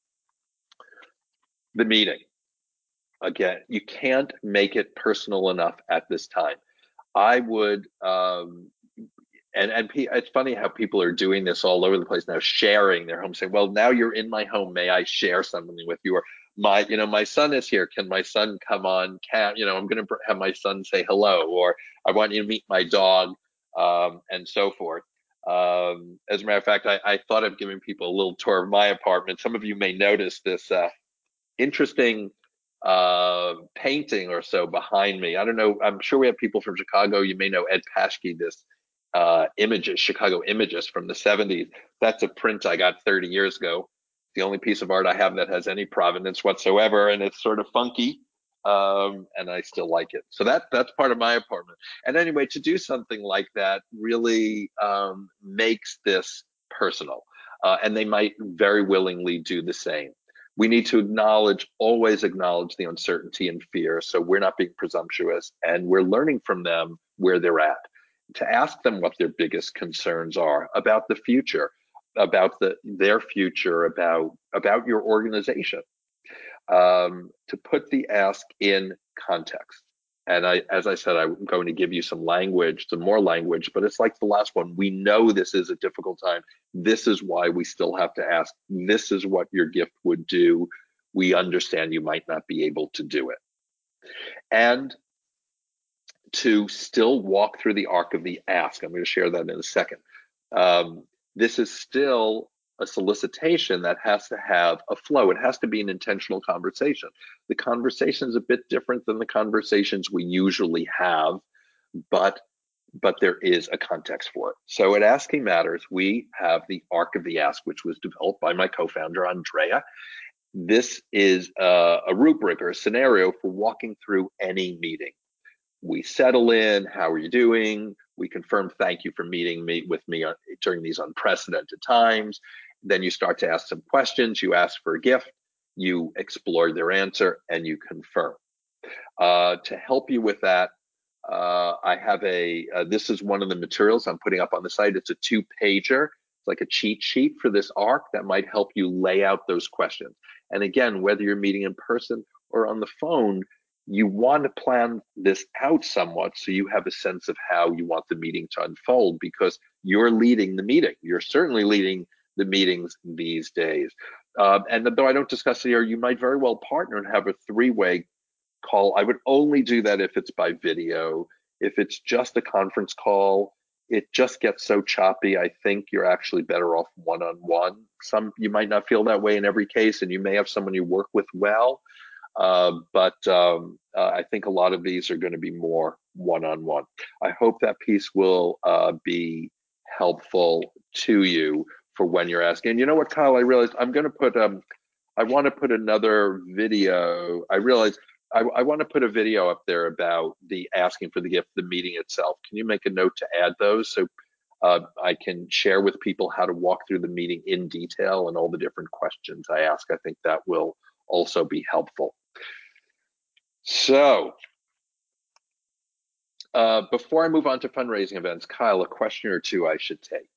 Speaker 1: The meeting. Again, you can't make it personal enough at this time. I would, um, and and it's funny how people are doing this all over the place now, sharing their home, saying, "Well, now you're in my home. May I share something with you?" Or my, you know, my son is here. Can my son come on? Can you know? I'm going to have my son say hello, or I want you to meet my dog, um, and so forth. Um, as a matter of fact, I, I thought of giving people a little tour of my apartment. Some of you may notice this uh, interesting uh, painting or so behind me. I don't know. I'm sure we have people from Chicago. You may know Ed Paschke, this uh, images, Chicago images from the seventies. That's a print I got thirty years ago. The only piece of art I have that has any provenance whatsoever, and it's sort of funky, um, and I still like it. So that that's part of my apartment. And anyway, to do something like that really um, makes this personal, uh, and they might very willingly do the same. We need to acknowledge, always acknowledge the uncertainty and fear, so we're not being presumptuous, and we're learning from them where they're at. To ask them what their biggest concerns are about the future, about the, their future, about, about your organization, um, to put the ask in context. And I, as I said, I'm going to give you some language, some more language, but it's like the last one. We know this is a difficult time. This is why we still have to ask. This is what your gift would do. We understand you might not be able to do it. And to still walk through the arc of the ask. I'm going to share that in a second. Um, this is still a solicitation that has to have a flow. It has to be an intentional conversation. The conversation is a bit different than the conversations we usually have, but but there is a context for it. So at Asking Matters, we have the arc of the ask, which was developed by my co-founder, Andrea. This is a, a rubric or a scenario for walking through any meeting. We settle in, how are you doing? We confirm, thank you for meeting me with me during these unprecedented times. Then you start to ask some questions, you ask for a gift, you explore their answer, and you confirm. Uh, to help you with that, uh, I have a, uh, this is one of the materials I'm putting up on the site. It's a two pager. It's like a cheat sheet for this arc that might help you lay out those questions. And again, whether you're meeting in person or on the phone, you want to plan this out somewhat so you have a sense of how you want the meeting to unfold, because you're leading the meeting. You're certainly leading the meetings these days. Um, and though I don't discuss it here, you might very well partner and have a three-way call. I would only do that if it's by video. If it's just a conference call, it just gets so choppy. I think you're actually better off one-on-one. Some, you might not feel that way in every case, and you may have someone you work with well. Uh, but um, uh, I think a lot of these are going to be more one-on-one. I hope that piece will uh, be helpful to you for when you're asking. And you know what, Kyle, I realized I'm going to put, um, I want to put another video. I realize I, I want to put a video up there about the asking for the gift, the meeting itself. Can you make a note to add those so uh, I can share with people how to walk through the meeting in detail and all the different questions I ask? I think that will also be helpful. So uh, before I move on to fundraising events, Kyle, a question or two I should take.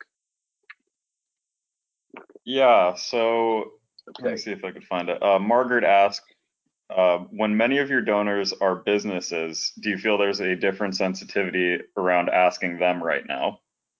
Speaker 2: Yeah, so let me
Speaker 1: Okay.
Speaker 2: see if I could find it. Uh, Margaret asked, uh, when many of your donors are businesses, do you feel there's a different sensitivity around asking them right now?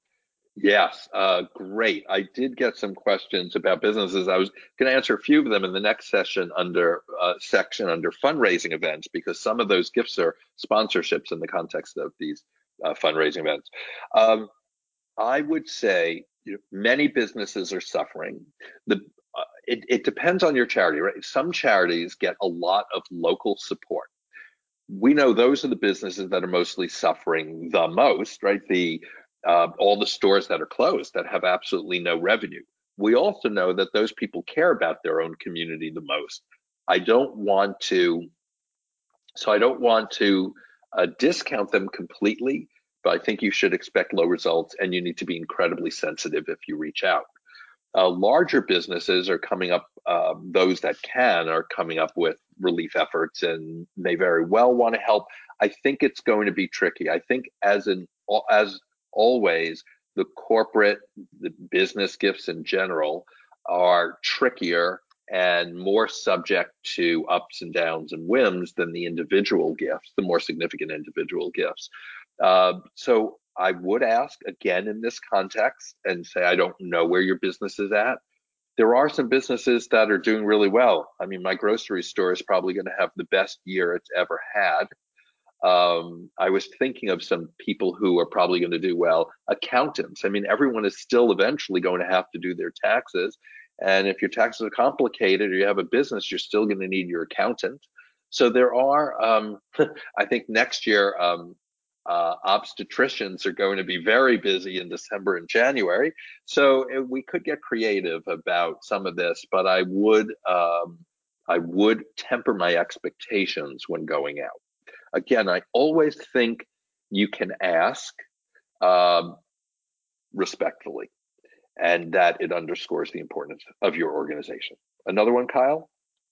Speaker 1: Yes, uh, great. I did get some questions about businesses. I was going to answer a few of them in the next session under uh, section under fundraising events, because some of those gifts are sponsorships in the context of these uh, fundraising events. Um, I would say, you know, many businesses are suffering. The uh, it, it depends on your charity, right? Some charities get a lot of local support. We know those are the businesses that are mostly suffering the most, right? The uh, all the stores that are closed that have absolutely no revenue. We also know that those people care about their own community the most. I don't want to, so I don't want to uh, discount them completely, but I think you should expect low results, and you need to be incredibly sensitive if you reach out. Uh, larger businesses are coming up, um, those that can are coming up with relief efforts, and they very well want to help. I think it's going to be tricky. I think as in as always, the corporate, the business gifts in general are trickier and more subject to ups and downs and whims than the individual gifts, the more significant individual gifts. Uh, so I would ask again in this context and say, I don't know where your business is at. There are some businesses that are doing really well. I mean, my grocery store is probably going to have the best year it's ever had. Um, I was thinking of some people who are probably going to do well. Accountants. I mean, everyone is still eventually going to have to do their taxes. And if your taxes are complicated or you have a business, you're still going to need your accountant. So there are, um, I think next year, um, uh, obstetricians are going to be very busy in December and January. So uh, we could get creative about some of this, but I would, um, I would temper my expectations when going out. Again, I always think you can ask um, respectfully, and that it underscores the importance of your organization. Another one, Kyle?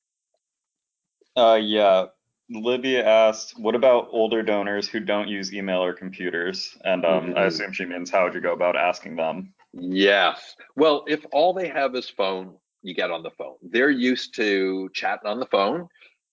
Speaker 2: Uh, yeah, Libya asked, what about older donors who don't use email or computers? And um, I
Speaker 1: Mm-hmm.
Speaker 2: assume she means how would you go about asking them?
Speaker 1: Yes. Well, if all they have is phone, you get on the phone. They're used to chatting on the phone.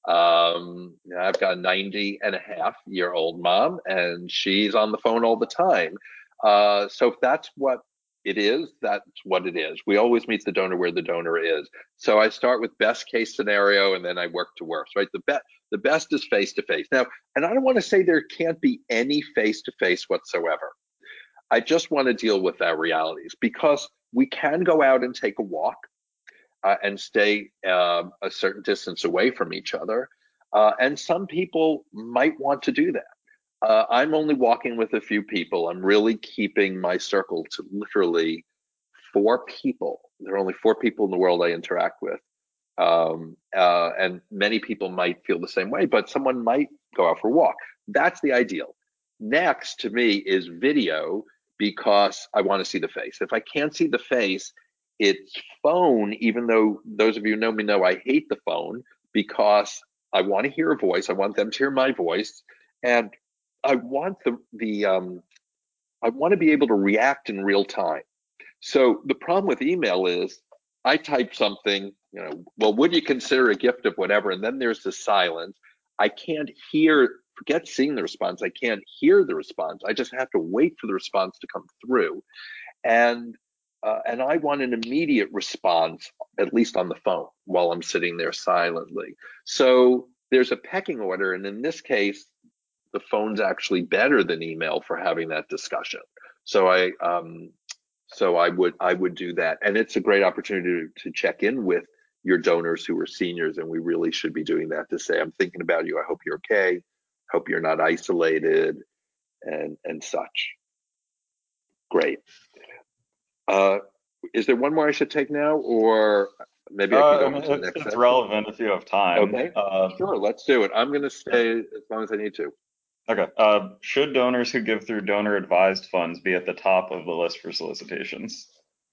Speaker 1: Um, you know, I've got a ninety and a half year old mom, and she's on the phone all the time. Uh, so if that's what it is, that's what it is. We always meet the donor where the donor is. So I start with best case scenario, and then I work to worst, right? The best, the best is face to face. Now, and I don't want to say there can't be any face to face whatsoever. I just want to deal with our realities, because we can go out and take a walk uh, and stay uh, a certain distance away from each other. Uh, and some people might want to do that. Uh, I'm only walking with a few people. I'm really keeping my circle to literally four people. There are only four people in the world I interact with. Um, uh, and many people might feel the same way, but someone might go out for a walk. That's the ideal. Next to me is video, because I want to see the face. If I can't see the face, it's phone, even though those of you who know me know I hate the phone, because I want to hear a voice. I want them to hear my voice. And I want the, the, um, I want to be able to react in real time. So the problem with email is I type something, you know, well, would you consider a gift of whatever? And then there's the silence. I can't hear, forget seeing the response. I can't hear the response. I just have to wait for the response to come through. And uh, and I want an immediate response, at least on the phone, while I'm sitting there silently. So there's a pecking order. And in this case, the phone's actually better than email for having that discussion. So I um, so I would I would do that, and it's a great opportunity to, to check in with your donors who are seniors, and we really should be doing that to say, I'm thinking about you. I hope you're okay. Hope you're not isolated, and and such. Great. Uh, is there one more I should take now, or Maybe I can
Speaker 2: Uh, I
Speaker 1: go on
Speaker 2: mean,
Speaker 1: to the
Speaker 2: it's
Speaker 1: next
Speaker 2: it's
Speaker 1: section.
Speaker 2: relevant if you have time.
Speaker 1: Okay,
Speaker 2: Uh,
Speaker 1: sure, let's do it. I'm going to
Speaker 2: yeah.
Speaker 1: stay as long as I need to.
Speaker 2: Okay. Uh, should donors who give through donor advised funds be at the top of the list for solicitations?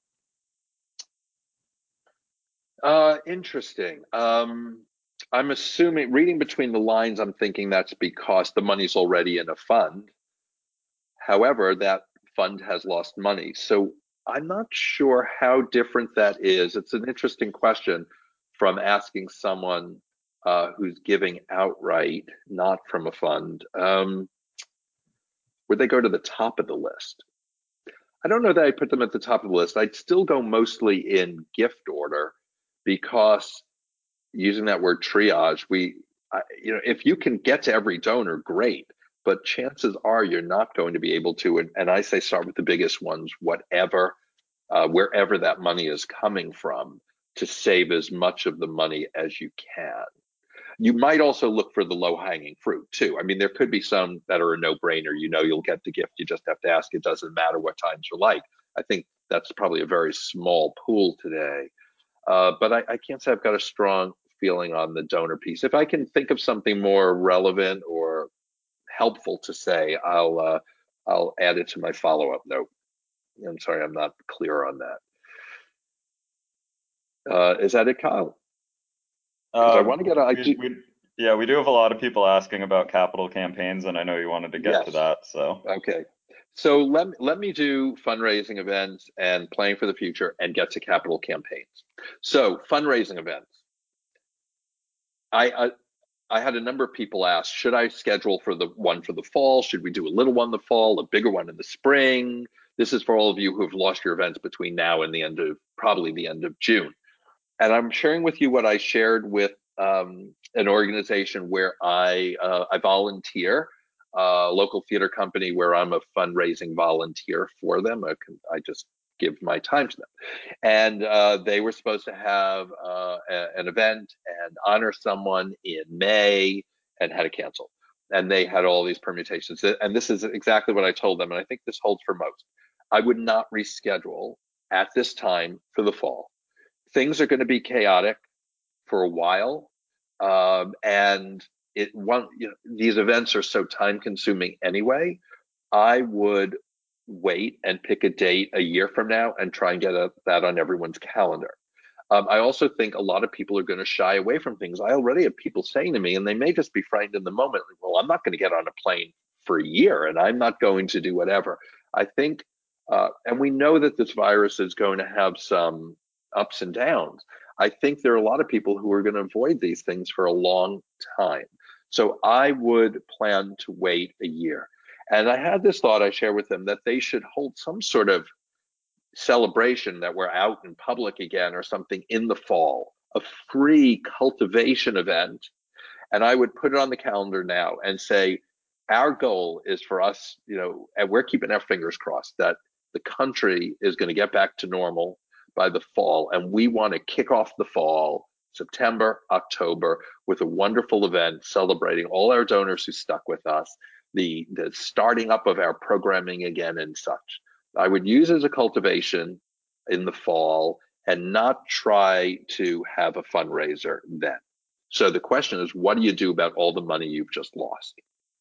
Speaker 1: Uh, interesting. Um, I'm assuming, reading between the lines, I'm thinking that's because the money's already in a fund. However, that fund has lost money. So I'm not sure how different that is. It's an interesting question from asking someone uh, who's giving outright, not from a fund. Um, would they go to the top of the list? I don't know that I put them at the top of the list. I'd still go mostly in gift order because using that word triage, we, I, you know, if you can get to every donor, great. But chances are you're not going to be able to. And, and I say start with the biggest ones, whatever, uh, wherever that money is coming from, to save as much of the money as you can. You might also look for the low hanging fruit too. I mean, there could be some that are a no brainer. You know, you'll get the gift. You just have to ask. It doesn't matter what times you like. I think that's probably a very small pool today. Uh, but I, I can't say I've got a strong feeling on the donor piece. If I can think of something more relevant or helpful to say, I'll uh, I'll add it to my follow up note. I'm sorry, I'm not clear on that. Uh, is that it, Kyle? Because I
Speaker 2: Uh,
Speaker 1: want to get. I
Speaker 2: we
Speaker 1: do.
Speaker 2: we yeah, we do have a lot of people asking about capital campaigns, and I know you wanted to get to
Speaker 1: Yes.
Speaker 2: that, so.
Speaker 1: Okay. So let let me do fundraising events and planning for the future and get to capital campaigns. So fundraising events. I, I I had a number of people ask, should I schedule for the one for the fall? Should we do a little one in the fall, a bigger one in the spring? This is for all of you who have lost your events between now and the end of probably the end of June. And I'm sharing with you what I shared with um, an organization where I uh, I volunteer, a local theater company where I'm a fundraising volunteer for them. I, can, I just give my time to them, and uh, they were supposed to have uh, a, an event and honor someone in May and had to cancel. And they had all these permutations. And this is exactly what I told them. And I think this holds for most. I would not reschedule at this time for the fall. Things are going to be chaotic for a while. Um, and it one you know, these events are so time consuming anyway. I would wait and pick a date a year from now and try and get a, that on everyone's calendar. Um, I also think a lot of people are going to shy away from things. I already have people saying to me, and they may just be frightened in the moment, like, well, I'm not going to get on a plane for a year and I'm not going to do whatever. I think, uh, and we know that this virus is going to have some ups and downs. I think there are a lot of people who are going to avoid these things for a long time. So I would plan to wait a year. And I had this thought I share with them that they should hold some sort of celebration that we're out in public again or something in the fall, a free cultivation event. And I would put it on the calendar now and say, our goal is for us, you know, and we're keeping our fingers crossed that the country is going to get back to normal by the fall. And we want to kick off the fall, September, October, with a wonderful event celebrating all our donors who stuck with us, the, the starting up of our programming again and such. I would use as a cultivation in the fall and not try to have a fundraiser then. So the question is, what do you do about all the money you've just lost?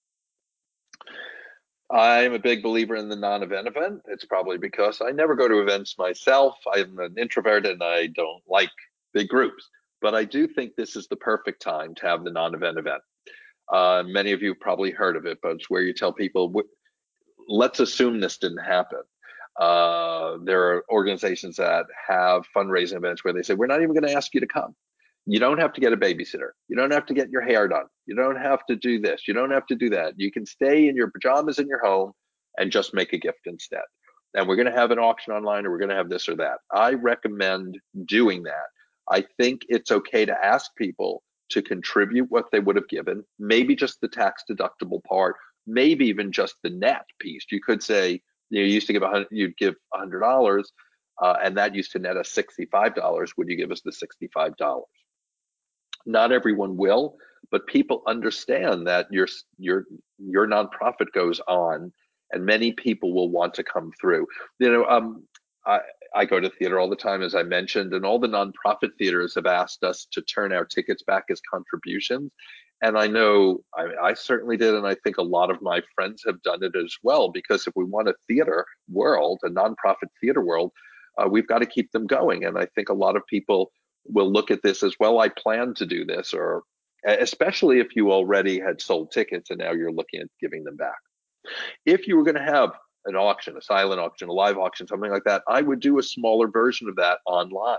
Speaker 1: I'm a big believer in the non-event event. It's probably because I never go to events myself. I'm an introvert and I don't like big groups. But I do think this is the perfect time to have the non-event event. Uh, many of you have probably heard of it, but it's where you tell people, let's assume this didn't happen. Uh, there are organizations that have fundraising events where they say, we're not even going to ask you to come. You don't have to get a babysitter. You don't have to get your hair done. You don't have to do this. You don't have to do that. You can stay in your pajamas in your home and just make a gift instead. And we're going to have an auction online, or we're going to have this or that. I recommend doing that. I think it's okay to ask people to contribute what they would have given, maybe just the tax deductible part, maybe even just the net piece. You could say, you know, you used to give a hundred, you'd give a hundred dollars, uh, and that used to net us sixty-five dollars. Would you give us the sixty-five dollars? Not everyone will, but people understand that your your your nonprofit goes on, and many people will want to come through. You know, um, I, I go to theater all the time, as I mentioned, and all the nonprofit theaters have asked us to turn our tickets back as contributions. And I know I, I certainly did, and I think a lot of my friends have done it as well, because if we want a theater world, a nonprofit theater world, uh, we've got to keep them going. And I think a lot of people will look at this as, well, I plan to do this, or especially if you already had sold tickets and now you're looking at giving them back. If you were going to have an auction, a silent auction, a live auction, something like that, I would do a smaller version of that online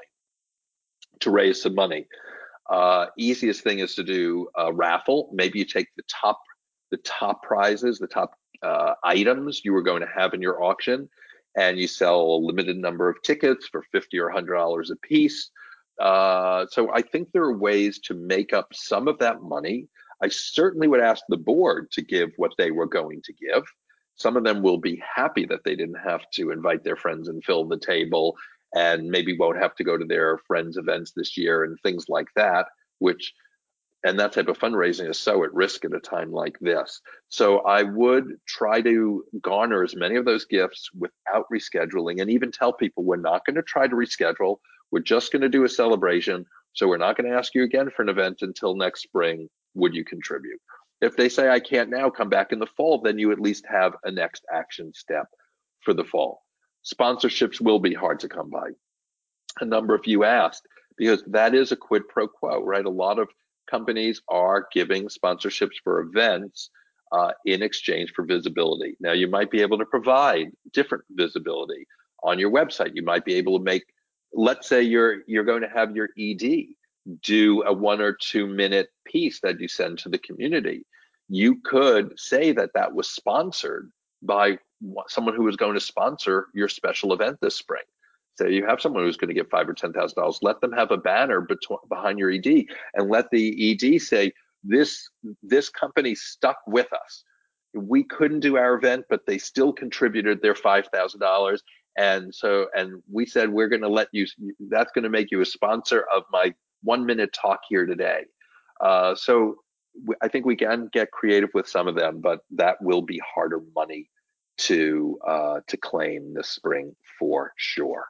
Speaker 1: to raise some money. Uh, easiest thing is to do a raffle. Maybe you take the top, the top prizes, the top uh, items you were going to have in your auction, and you sell a limited number of tickets for fifty or one hundred dollars a piece. Uh, so I think there are ways to make up some of that money. I certainly would ask the board to give what they were going to give. Some of them will be happy that they didn't have to invite their friends and fill the table, and maybe won't have to go to their friends' events this year and things like that, which, and that type of fundraising is so at risk at a time like this. So I would try to garner as many of those gifts without rescheduling, and even tell people, we're not going to try to reschedule. We're just going to do a celebration. So we're not going to ask you again for an event until next spring. Would you contribute? If they say, I can't now, come back in the fall, then you at least have a next action step for the fall. Sponsorships will be hard to come by. A number of you asked, because that is a quid pro quo, right? A lot of companies are giving sponsorships for events uh, in exchange for visibility. Now, you might be able to provide different visibility on your website. You might be able to make, let's say you're you're going to have your E D do a one or two minute piece that you send to the community. You could say that that was sponsored by someone who was going to sponsor your special event this spring. So you have someone who's going to give five or ten thousand dollars. Let them have a banner behind your E D, and let the E D say, "This this company stuck with us. We couldn't do our event, but they still contributed their five thousand dollars, and so and we said we're going to let you. That's going to make you a sponsor of my one minute talk here today." Uh, so I think we can get creative with some of them, but that will be harder money to uh, to claim this spring for sure.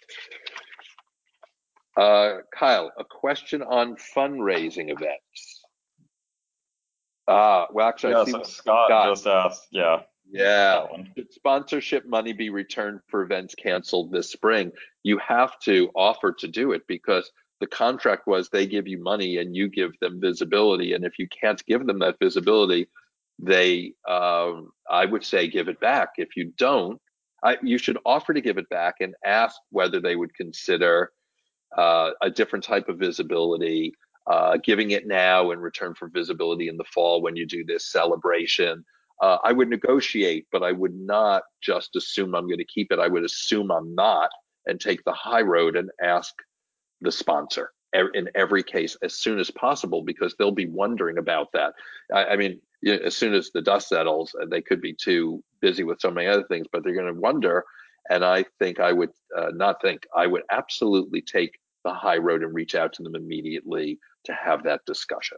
Speaker 1: Uh, Kyle, a question on fundraising events. Ah, well, actually, I
Speaker 2: Yeah,
Speaker 1: see
Speaker 2: so
Speaker 1: one.
Speaker 2: Scott
Speaker 1: Scott.
Speaker 2: just asked, yeah,
Speaker 1: Yeah.
Speaker 2: that one.
Speaker 1: Should sponsorship money be returned for events canceled this spring? You have to offer to do it, because the contract was they give you money and you give them visibility. And if you can't give them that visibility, they, um, I would say, give it back. If you don't, I, you should offer to give it back and ask whether they would consider uh, a different type of visibility, uh, giving it now in return for visibility in the fall when you do this celebration. Uh, I would negotiate, but I would not just assume I'm going to keep it. I would assume I'm not, and take the high road and ask the sponsor in every case as soon as possible, because they'll be wondering about that. I, I mean, you know, as soon as the dust settles, they could be too busy with so many other things, but they're going to wonder. And I think I would uh, not think, I would absolutely take the high road and reach out to them immediately to have that discussion.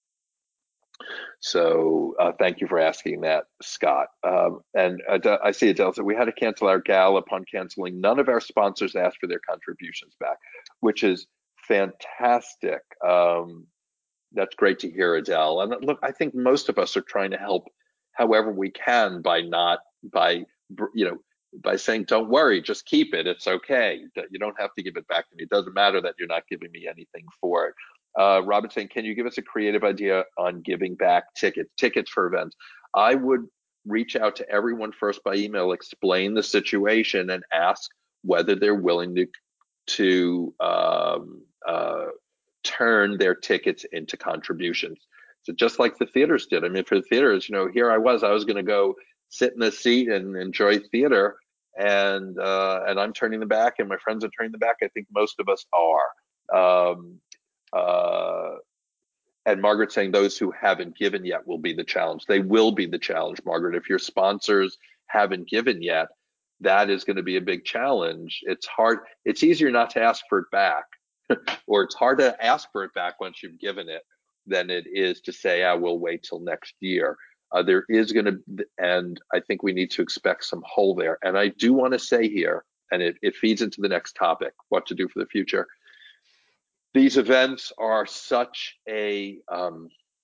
Speaker 1: So uh, thank you for asking that, Scott. Um, and uh, I see Adele said, we had to cancel our gala. Upon canceling, none of our sponsors asked for their contributions back, which is fantastic. Um, that's great to hear, Adele. And look, I think most of us are trying to help however we can by not, by, you know, by saying, don't worry, just keep it. It's okay. You don't have to give it back to me. It doesn't matter that you're not giving me anything for it. Uh, Robin saying, can you give us a creative idea on giving back tickets, tickets for events? I would reach out to everyone first by email, explain the situation, and ask whether they're willing to, to um, uh, turn their tickets into contributions. So just like the theaters did. I mean, for the theaters, you know, here I was, I was going to go sit in the seat and enjoy theater, and uh, and I'm turning them back, and my friends are turning them back. I think most of us are. Um, uh, and Margaret saying those who haven't given yet will be the challenge. They will be the challenge, Margaret. If your sponsors haven't given yet, that is going to be a big challenge. It's hard. It's easier not to ask for it back, or it's hard to ask for it back once you've given it, than it is to say, I will wait till next year. Uh, there is going to, and I think we need to expect some hole there. And I do want to say here, and it, it feeds into the next topic, what to do for the future. These events are such a um,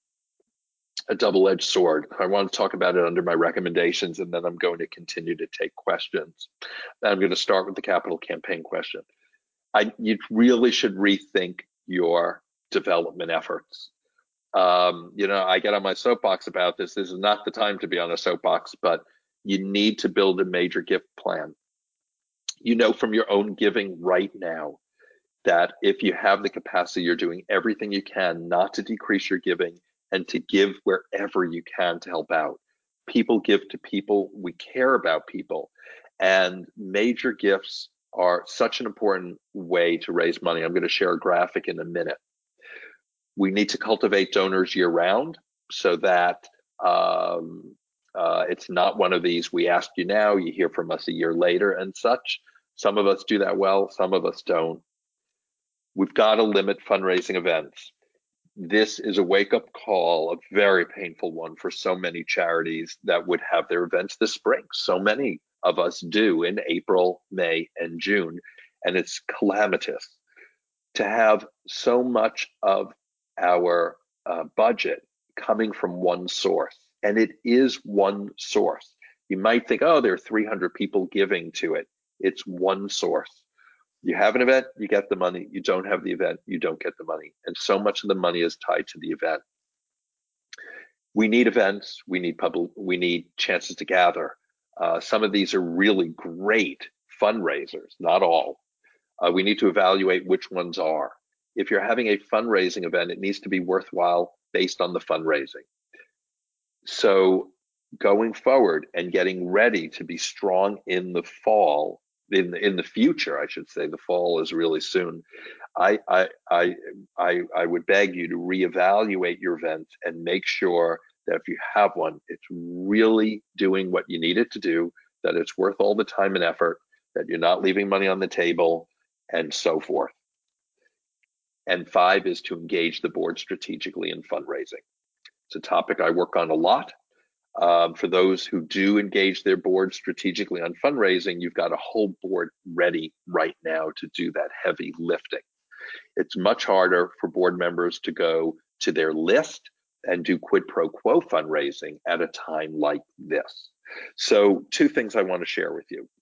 Speaker 1: a double-edged sword. I want to talk about it under my recommendations, and then I'm going to continue to take questions. I'm going to start with the capital campaign question. I, you really should rethink your development efforts. Um, you know, I get on my soapbox about this. This is not the time to be on a soapbox, but you need to build a major gift plan. You know from your own giving right now that if you have the capacity, you're doing everything you can not to decrease your giving and to give wherever you can to help out. People give to people. We care about people. And major gifts are such an important way to raise money. I'm going to share a graphic in a minute. We need to cultivate donors year round so that um, uh, it's not one of these, we ask you now, you hear from us a year later and such. Some of us do that well, some of us don't. We've got to limit fundraising events. This is a wake-up call, a very painful one for so many charities that would have their events this spring. So many of us do in April, May, and June, and it's calamitous to have so much of our uh, budget coming from one source, and it is one source. You might think, oh, there are three hundred people giving to it. It's one source. You have an event, you get the money. You don't have the event, you don't get the money. And so much of the money is tied to the event. We need events, we need public, we need chances to gather. Uh, some of these are really great fundraisers, not all. Uh, we need to evaluate which ones are. If you're having a fundraising event, it needs to be worthwhile based on the fundraising. So going forward and getting ready to be strong in the fall, in the, in the future, I should say, the fall is really soon. I, I, I, I, I would beg you to reevaluate your event and make sure that if you have one, it's really doing what you need it to do, that it's worth all the time and effort, that you're not leaving money on the table, and so forth. And five is to engage the board strategically in fundraising. It's a topic I work on a lot. Um, for those who do engage their board strategically on fundraising, you've got a whole board ready right now to do that heavy lifting. It's much harder for board members to go to their list and do quid pro quo fundraising at a time like this. So two things I want to share with you.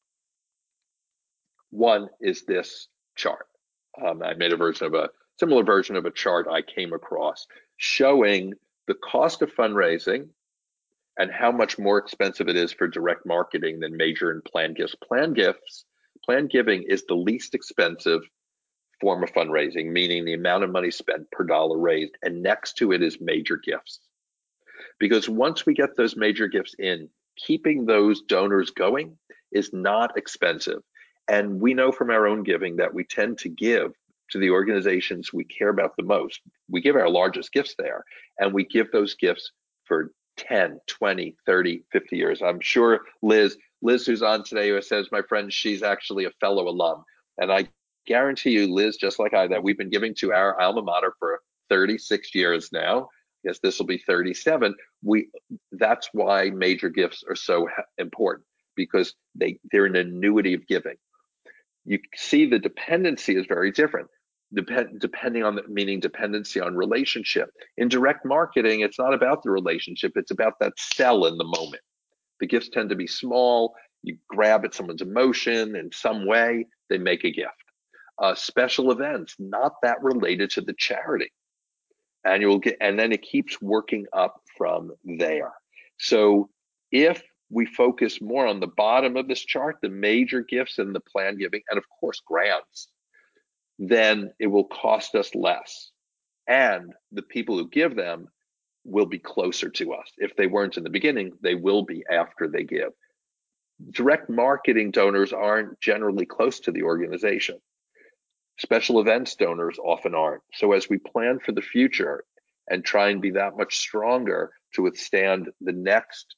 Speaker 1: One is this chart. Um, I made a version of a similar version of a chart I came across showing the cost of fundraising and how much more expensive it is for direct marketing than major and planned gifts. Planned gifts, planned giving is the least expensive form of fundraising, meaning the amount of money spent per dollar raised, and next to it is major gifts. Because once we get those major gifts in, keeping those donors going is not expensive. And we know from our own giving that we tend to give to the organizations we care about the most. We give our largest gifts there, and we give those gifts for ten, twenty, thirty, fifty years. I'm sure Liz, Liz who's on today, who says, my friend, she's actually a fellow alum. And I guarantee you, Liz, just like I, that we've been giving to our alma mater for thirty-six years now. Yes, this will be thirty-seven. We, that's why major gifts are so important, because they, they're an annuity of giving. You see the dependency is very different. Depend, depending on the meaning dependency on relationship. In direct marketing, it's not about the relationship, it's about that sell in the moment. The gifts tend to be small, you grab at someone's emotion in some way, they make a gift. Uh, special events, not that related to the charity. And you'll get, and then it keeps working up from there. So if we focus more on the bottom of this chart, the major gifts and the planned giving, and of course grants, then it will cost us less. And the people who give them will be closer to us. If they weren't in the beginning, they will be after they give. Direct marketing donors aren't generally close to the organization. Special events donors often aren't. So as we plan for the future and try and be that much stronger to withstand the next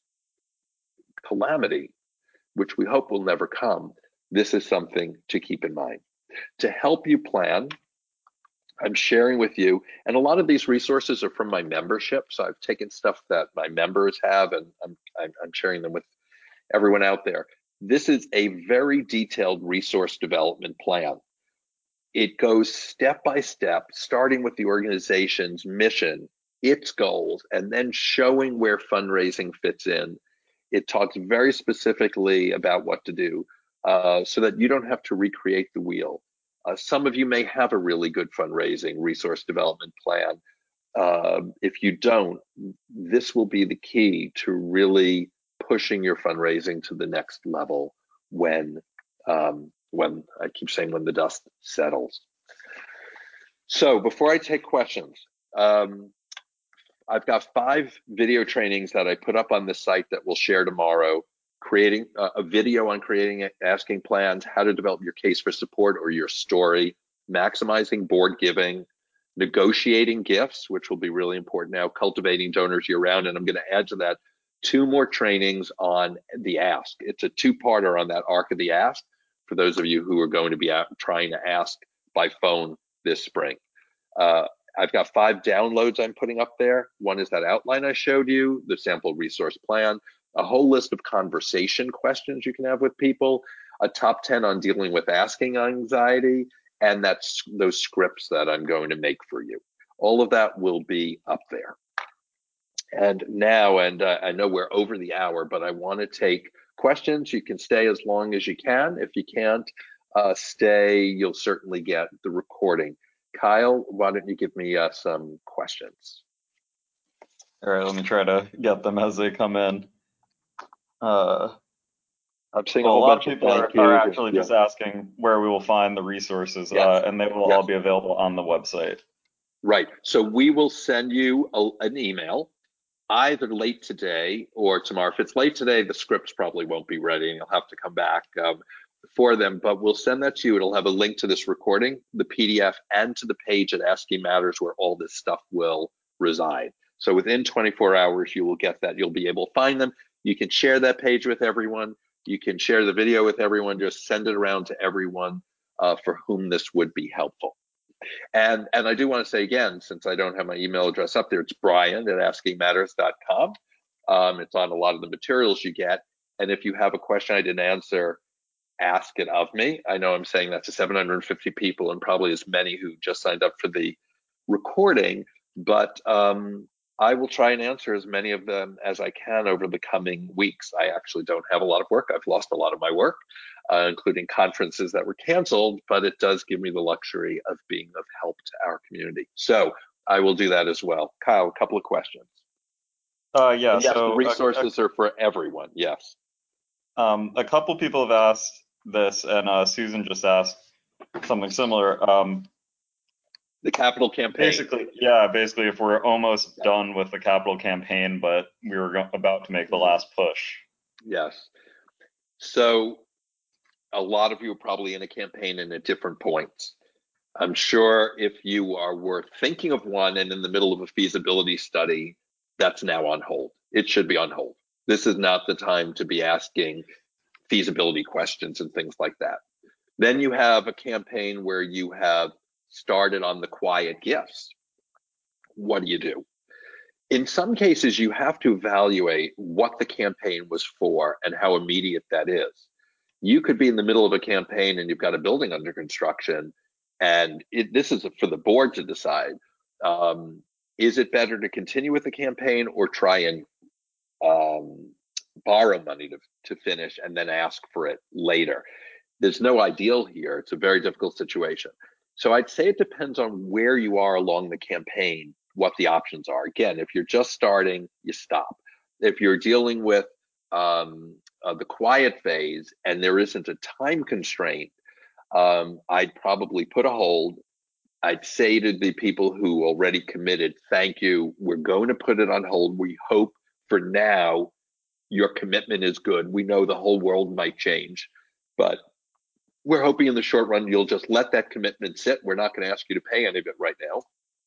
Speaker 1: calamity, which we hope will never come, this is something to keep in mind. To help you plan, I'm sharing with you, and a lot of these resources are from my membership. So I've taken stuff that my members have, and I'm, I'm, I'm sharing them with everyone out there. This is a very detailed resource development plan. It goes step by step, starting with the organization's mission, its goals, and then showing where fundraising fits in. It talks very specifically about what to do uh, so that you don't have to recreate the wheel. Uh, some of you may have a really good fundraising resource development plan. Uh, if you don't, this will be the key to really pushing your fundraising to the next level when, um, when I keep saying when the dust settles. So before I take questions, um, I've got five video trainings that I put up on this site that we'll share tomorrow. Creating uh, a video on creating asking plans, how to develop your case for support or your story, maximizing board giving, negotiating gifts, which will be really important now, cultivating donors year round. And I'm going to add to that two more trainings on the ask. It's a two-parter on that arc of the ask for those of you who are going to be out trying to ask by phone this spring. Uh, I've got five downloads I'm putting up there. One is that outline I showed you, the sample resource plan, a whole list of conversation questions you can have with people, a top ten on dealing with asking anxiety, and that's those scripts that I'm going to make for you. All of that will be up there. And now, and uh, I know we're over the hour, but I want to take questions. You can stay as long as you can. If you can't uh, stay, you'll certainly get the recording. Kyle, why don't you give me uh, some questions?
Speaker 2: All right, let me try to get them as they come in. Uh,
Speaker 1: I'm seeing
Speaker 2: well,
Speaker 1: a
Speaker 2: a
Speaker 1: whole
Speaker 2: lot of
Speaker 1: bunch of
Speaker 2: people
Speaker 1: thank
Speaker 2: are, are
Speaker 1: yous. And,
Speaker 2: actually
Speaker 1: yeah,
Speaker 2: just asking where we will find the resources,
Speaker 1: yes,
Speaker 2: uh, and they will
Speaker 1: yes,
Speaker 2: all be available on the website.
Speaker 1: right. So we will send you a, an email either late today or tomorrow. If it's late today, the scripts probably won't be ready and you'll have to come back um, for them, but we'll send that to you. It'll have a link to this recording, the P D F, and to the page at Asking Matters where all this stuff will reside. So within twenty-four hours, you will get that. You'll be able to find them. You can share that page with everyone. You can share the video with everyone. Just send it around to everyone uh, for whom this would be helpful. And and I do want to say again, since I don't have my email address up there, it's Brian at asking matters dot com. Um, it's on a lot of the materials you get. And if you have a question I didn't answer, ask it of me. I know I'm saying that to seven hundred fifty people and probably as many who just signed up for the recording, but um, I will try and answer as many of them as I can over the coming weeks. I actually don't have a lot of work. I've lost a lot of my work, uh, including conferences that were canceled, but it does give me the luxury of being of help to our community. So I will do that as well. Kyle, a couple of questions.
Speaker 2: Uh, yeah,
Speaker 1: And yes, the
Speaker 2: so a,
Speaker 1: resources are for everyone. Yes.
Speaker 2: a, um, a couple people have asked this, and uh, Susan just asked something similar. Um,
Speaker 1: The capital campaign.
Speaker 2: basically, yeah, basically, if we're almost done with the capital campaign, but we were go- about to make the last push.
Speaker 1: Yes. So a lot of you are probably in a campaign and at different points. I'm sure if you are worth thinking of one and in the middle of a feasibility study, that's now on hold. It should be on hold. This is not the time to be asking feasibility questions and things like that. Then you have a campaign where you have started on the quiet gifts. What do you do? In some cases, you have to evaluate what the campaign was for and how immediate that is. You could be in the middle of a campaign and you've got a building under construction, and it, this is for the board to decide. Um, is it better to continue with the campaign or try and um, borrow money to, to finish and then ask for it later? There's no ideal here. It's a very difficult situation. So I'd say it depends on where you are along the campaign, what the options are. Again, if you're just starting, you stop. If you're dealing with um, uh, the quiet phase and there isn't a time constraint, um, I'd probably put a hold. I'd say to the people who already committed, thank you. We're going to put it on hold. We hope for now your commitment is good. We know the whole world might change, but we're hoping in the short run you'll just let that commitment sit. We're not going to ask you to pay any of it right now.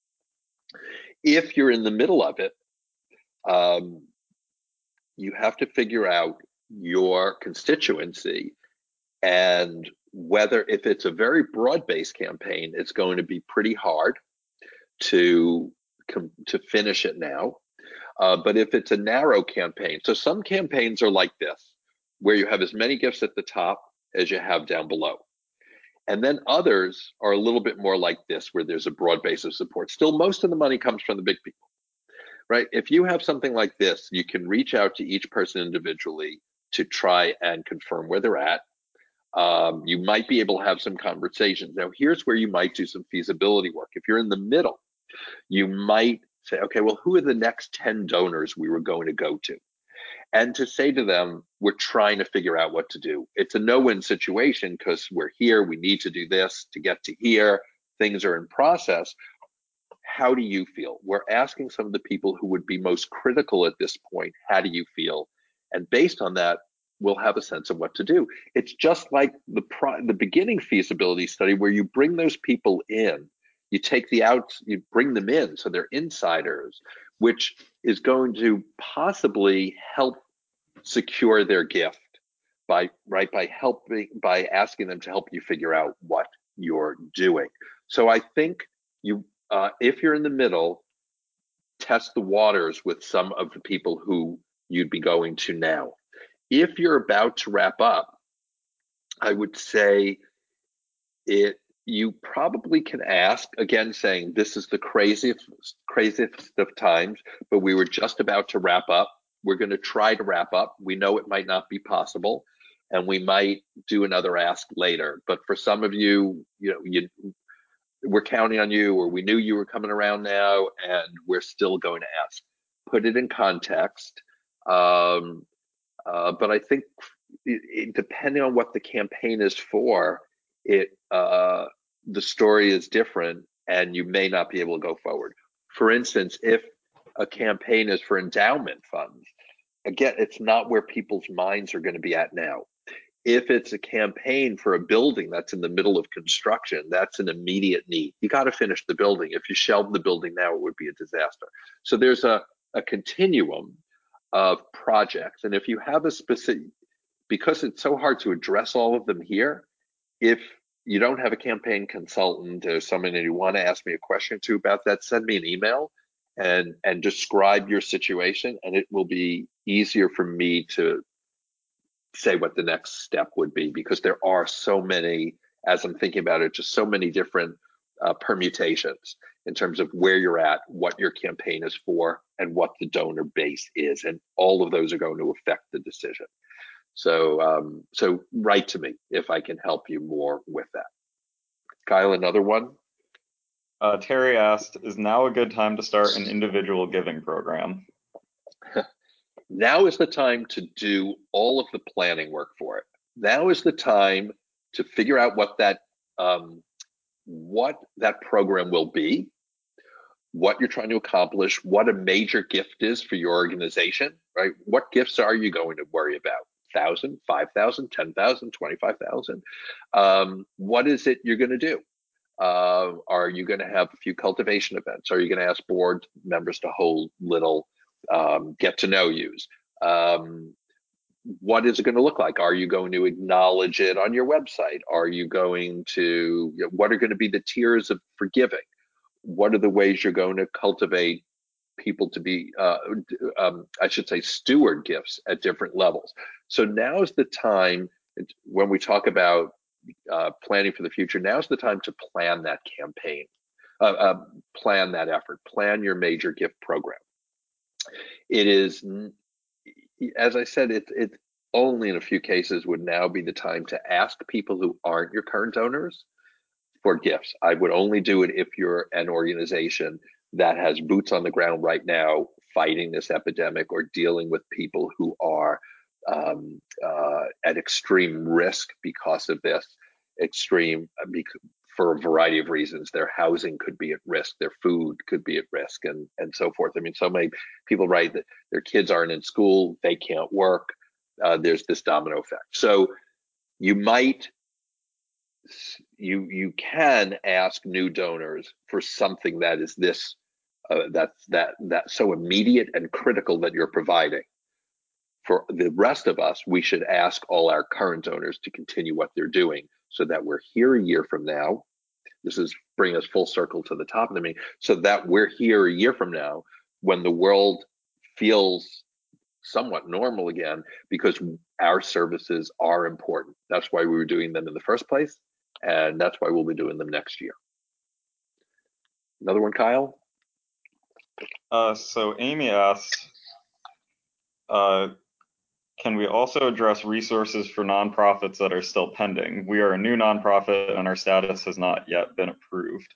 Speaker 1: If you're in the middle of it, um, you have to figure out your constituency and whether, if it's a very broad-based campaign, it's going to be pretty hard to to finish it now. Uh, but if it's a narrow campaign, so some campaigns are like this. where you have as many gifts at the top as you have down below. And then others are a little bit more like this, where there's a broad base of support. Still, most of the money comes from the big people, right? If you have something like this, you can reach out to each person individually to try and confirm where they're at. Um, you might be able to have some conversations. Now, here's where you might do some feasibility work. If you're in the middle, you might say, okay, well, who are the next ten donors we were going to go to? And to say to them, we're trying to figure out what to do. It's a no-win situation because we're here, we need to do this to get to here, things are in process. How do you feel? We're asking some of the people who would be most critical at this point, how do you feel? And based on that, we'll have a sense of what to do. It's just like the pro the beginning feasibility study where you bring those people in, you take the outs, you bring them in, so they're insiders, which is going to possibly help secure their gift by right by helping by asking them to help you figure out what you're doing. So I think you uh, if you're in the middle, test the waters with some of the people who you'd be going to now. If you're about to wrap up, I would say it you probably can ask again, saying this is the craziest craziest of times, but we were just about to wrap up. We're going to try to wrap up. We know it might not be possible, and we might do another ask later. But for some of you, you know, you we're counting on you, or we knew you were coming around now, and we're still going to ask. Put it in context. Um, uh, but I think it, it, depending on what the campaign is for, it uh, the story is different, and you may not be able to go forward. For instance, if a campaign is for endowment funds, again, it's not where people's minds are going to be at now. If it's a campaign for a building that's in the middle of construction, that's an immediate need. You got to finish the building. If you shelve the building now, it would be a disaster. So there's a, a continuum of projects. And if you have a specific, because it's so hard to address all of them here, if you don't have a campaign consultant or someone that you want to ask me a question or two about that, send me an email and and describe your situation, and it will be easier for me to say what the next step would be, because there are so many, as I'm thinking about it, just so many different uh, permutations in terms of where you're at, what your campaign is for, and what the donor base is, and all of those are going to affect the decision. So, um, so write to me if I can help you more with that. Kyle, another one?
Speaker 2: Uh, Terry asked, is now a good time to start an individual giving program?
Speaker 1: Now is the time to do all of the planning work for it. Now is the time to figure out what that um, what that program will be, what you're trying to accomplish, what a major gift is for your organization, right? What gifts are you going to worry about? Thousand, five thousand, ten thousand, twenty-five thousand. Um, what is it you're going to do? Uh, are you going to have a few cultivation events? Are you going to ask board members to hold little um, get to know yous? Um, what is it going to look like? Are you going to acknowledge it on your website? Are you going to, you know, what are going to be the tiers of forgiving? What are the ways you're going to cultivate people to be, uh, um, I should say, steward gifts at different levels? So now is the time, when we talk about uh, planning for the future, now's the time to plan that campaign, uh, uh, plan that effort, plan your major gift program. It is, as I said, it's it only in a few cases would now be the time to ask people who aren't your current donors for gifts. I would only do it if you're an organization that has boots on the ground right now fighting this epidemic, or dealing with people who are um, uh, at extreme risk because of this extreme, for a variety of reasons. Their housing could be at risk, their food could be at risk, and and so forth. I mean, so many people write that their kids aren't in school, they can't work. Uh, there's this domino effect. So you might you you can ask new donors for something that is this uh, that's that that so immediate and critical that you're providing. For the rest of us, we should ask all our current donors to continue what they're doing, so that we're here a year from now. This is bring us full circle to the top of the meeting, so that we're here a year from now when the world feels somewhat normal again, because our services are important. That's why we were doing them in the first place, and that's why we'll be doing them next year. Another one, Kyle?
Speaker 2: Uh, so Amy asks, uh, can we also address resources for nonprofits that are still pending? We are a new nonprofit and our status has not yet been approved.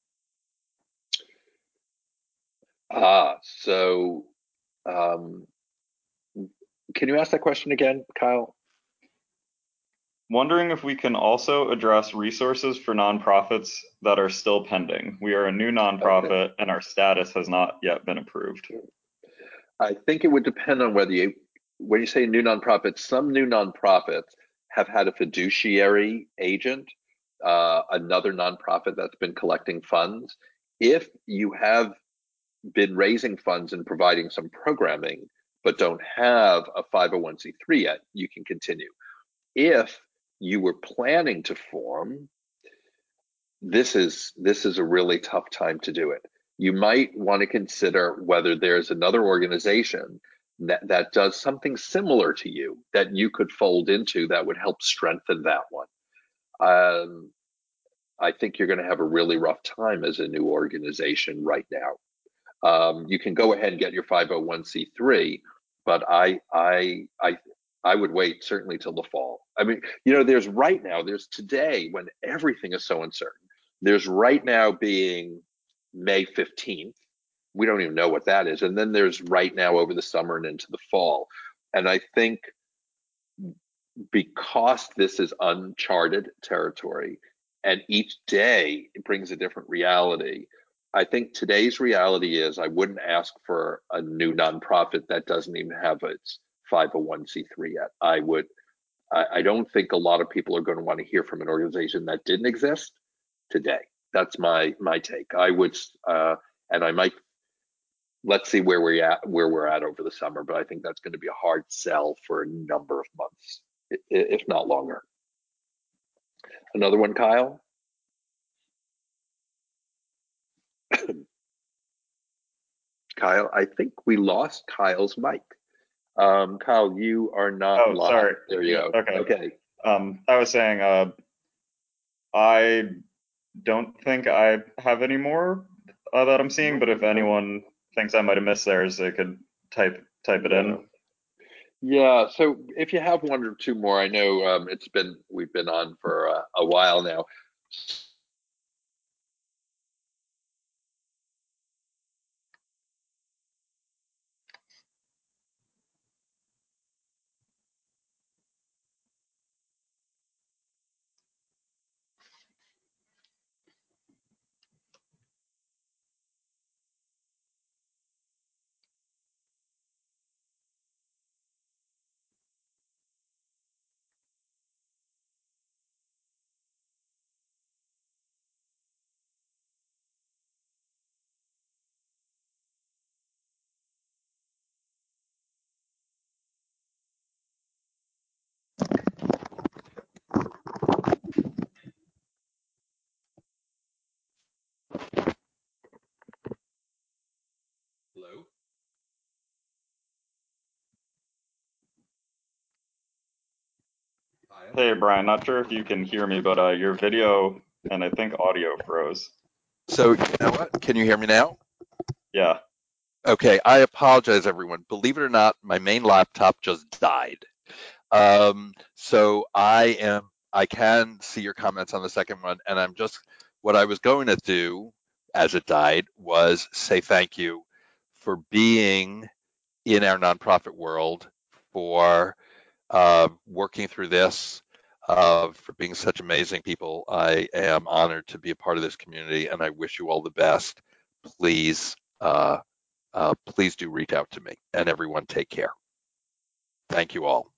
Speaker 1: Ah, so um, can you ask that question again, Kyle?
Speaker 2: Wondering if we can also address resources for nonprofits that are still pending. We are a new nonprofit okay. and our status has not yet been approved.
Speaker 1: I think it would depend on whether you, when you say new nonprofits, some new nonprofits have had a fiduciary agent, uh, another nonprofit that's been collecting funds. If you have been raising funds and providing some programming, but don't have a five oh one c three yet, you can continue. If you were planning to form, this is this is a really tough time to do it. You might want to consider whether there's another organization that, that does something similar to you that you could fold into that would help strengthen that one. Um, I think you're going to have a really rough time as a new organization right now. Um, you can go ahead and get your five oh one c three, but I, I, I, I would wait certainly till the fall. I mean, you know, there's right now, there's today when everything is so uncertain. There's right now being May fifteenth. We don't even know what that is. And then there's right now over the summer and into the fall. And I think because this is uncharted territory and each day it brings a different reality, I think today's reality is I wouldn't ask for a new nonprofit that doesn't even have its five oh one c three yet. I would, I, I don't think a lot of people are going to want to hear from an organization that didn't exist today. That's my my take. I would, uh, and I might, let's see where we're at, where we're at over the summer, but I think that's going to be a hard sell for a number of months, if not longer. Another one, Kyle? Kyle, I think we lost Kyle's mic. Um, Kyle, you are not
Speaker 2: oh,
Speaker 1: live.
Speaker 2: Sorry.
Speaker 1: There you go.
Speaker 2: Okay.
Speaker 1: Okay.
Speaker 2: Um, I was saying, uh, I don't think I have any more uh, that I'm seeing, but if anyone thinks I might have missed theirs, they could type type it in.
Speaker 1: Yeah. So if you have one or two more, I know um, it's been we've been on for uh, a while now. Hello?
Speaker 2: Hey, Brian, not sure if you can hear me, but uh, your video and I think audio froze.
Speaker 3: So, you know what? Can you hear me now?
Speaker 2: Yeah.
Speaker 3: Okay, I apologize, everyone. Believe it or not, my main laptop just died. Um, so I am, I can see your comments on the second one, and I'm just, what I was going to do as it died was say thank you for being in our nonprofit world, for uh, working through this, uh, for being such amazing people. I am honored to be a part of this community, and I wish you all the best. Please, uh, uh, please do reach out to me, and everyone take care. Thank you all.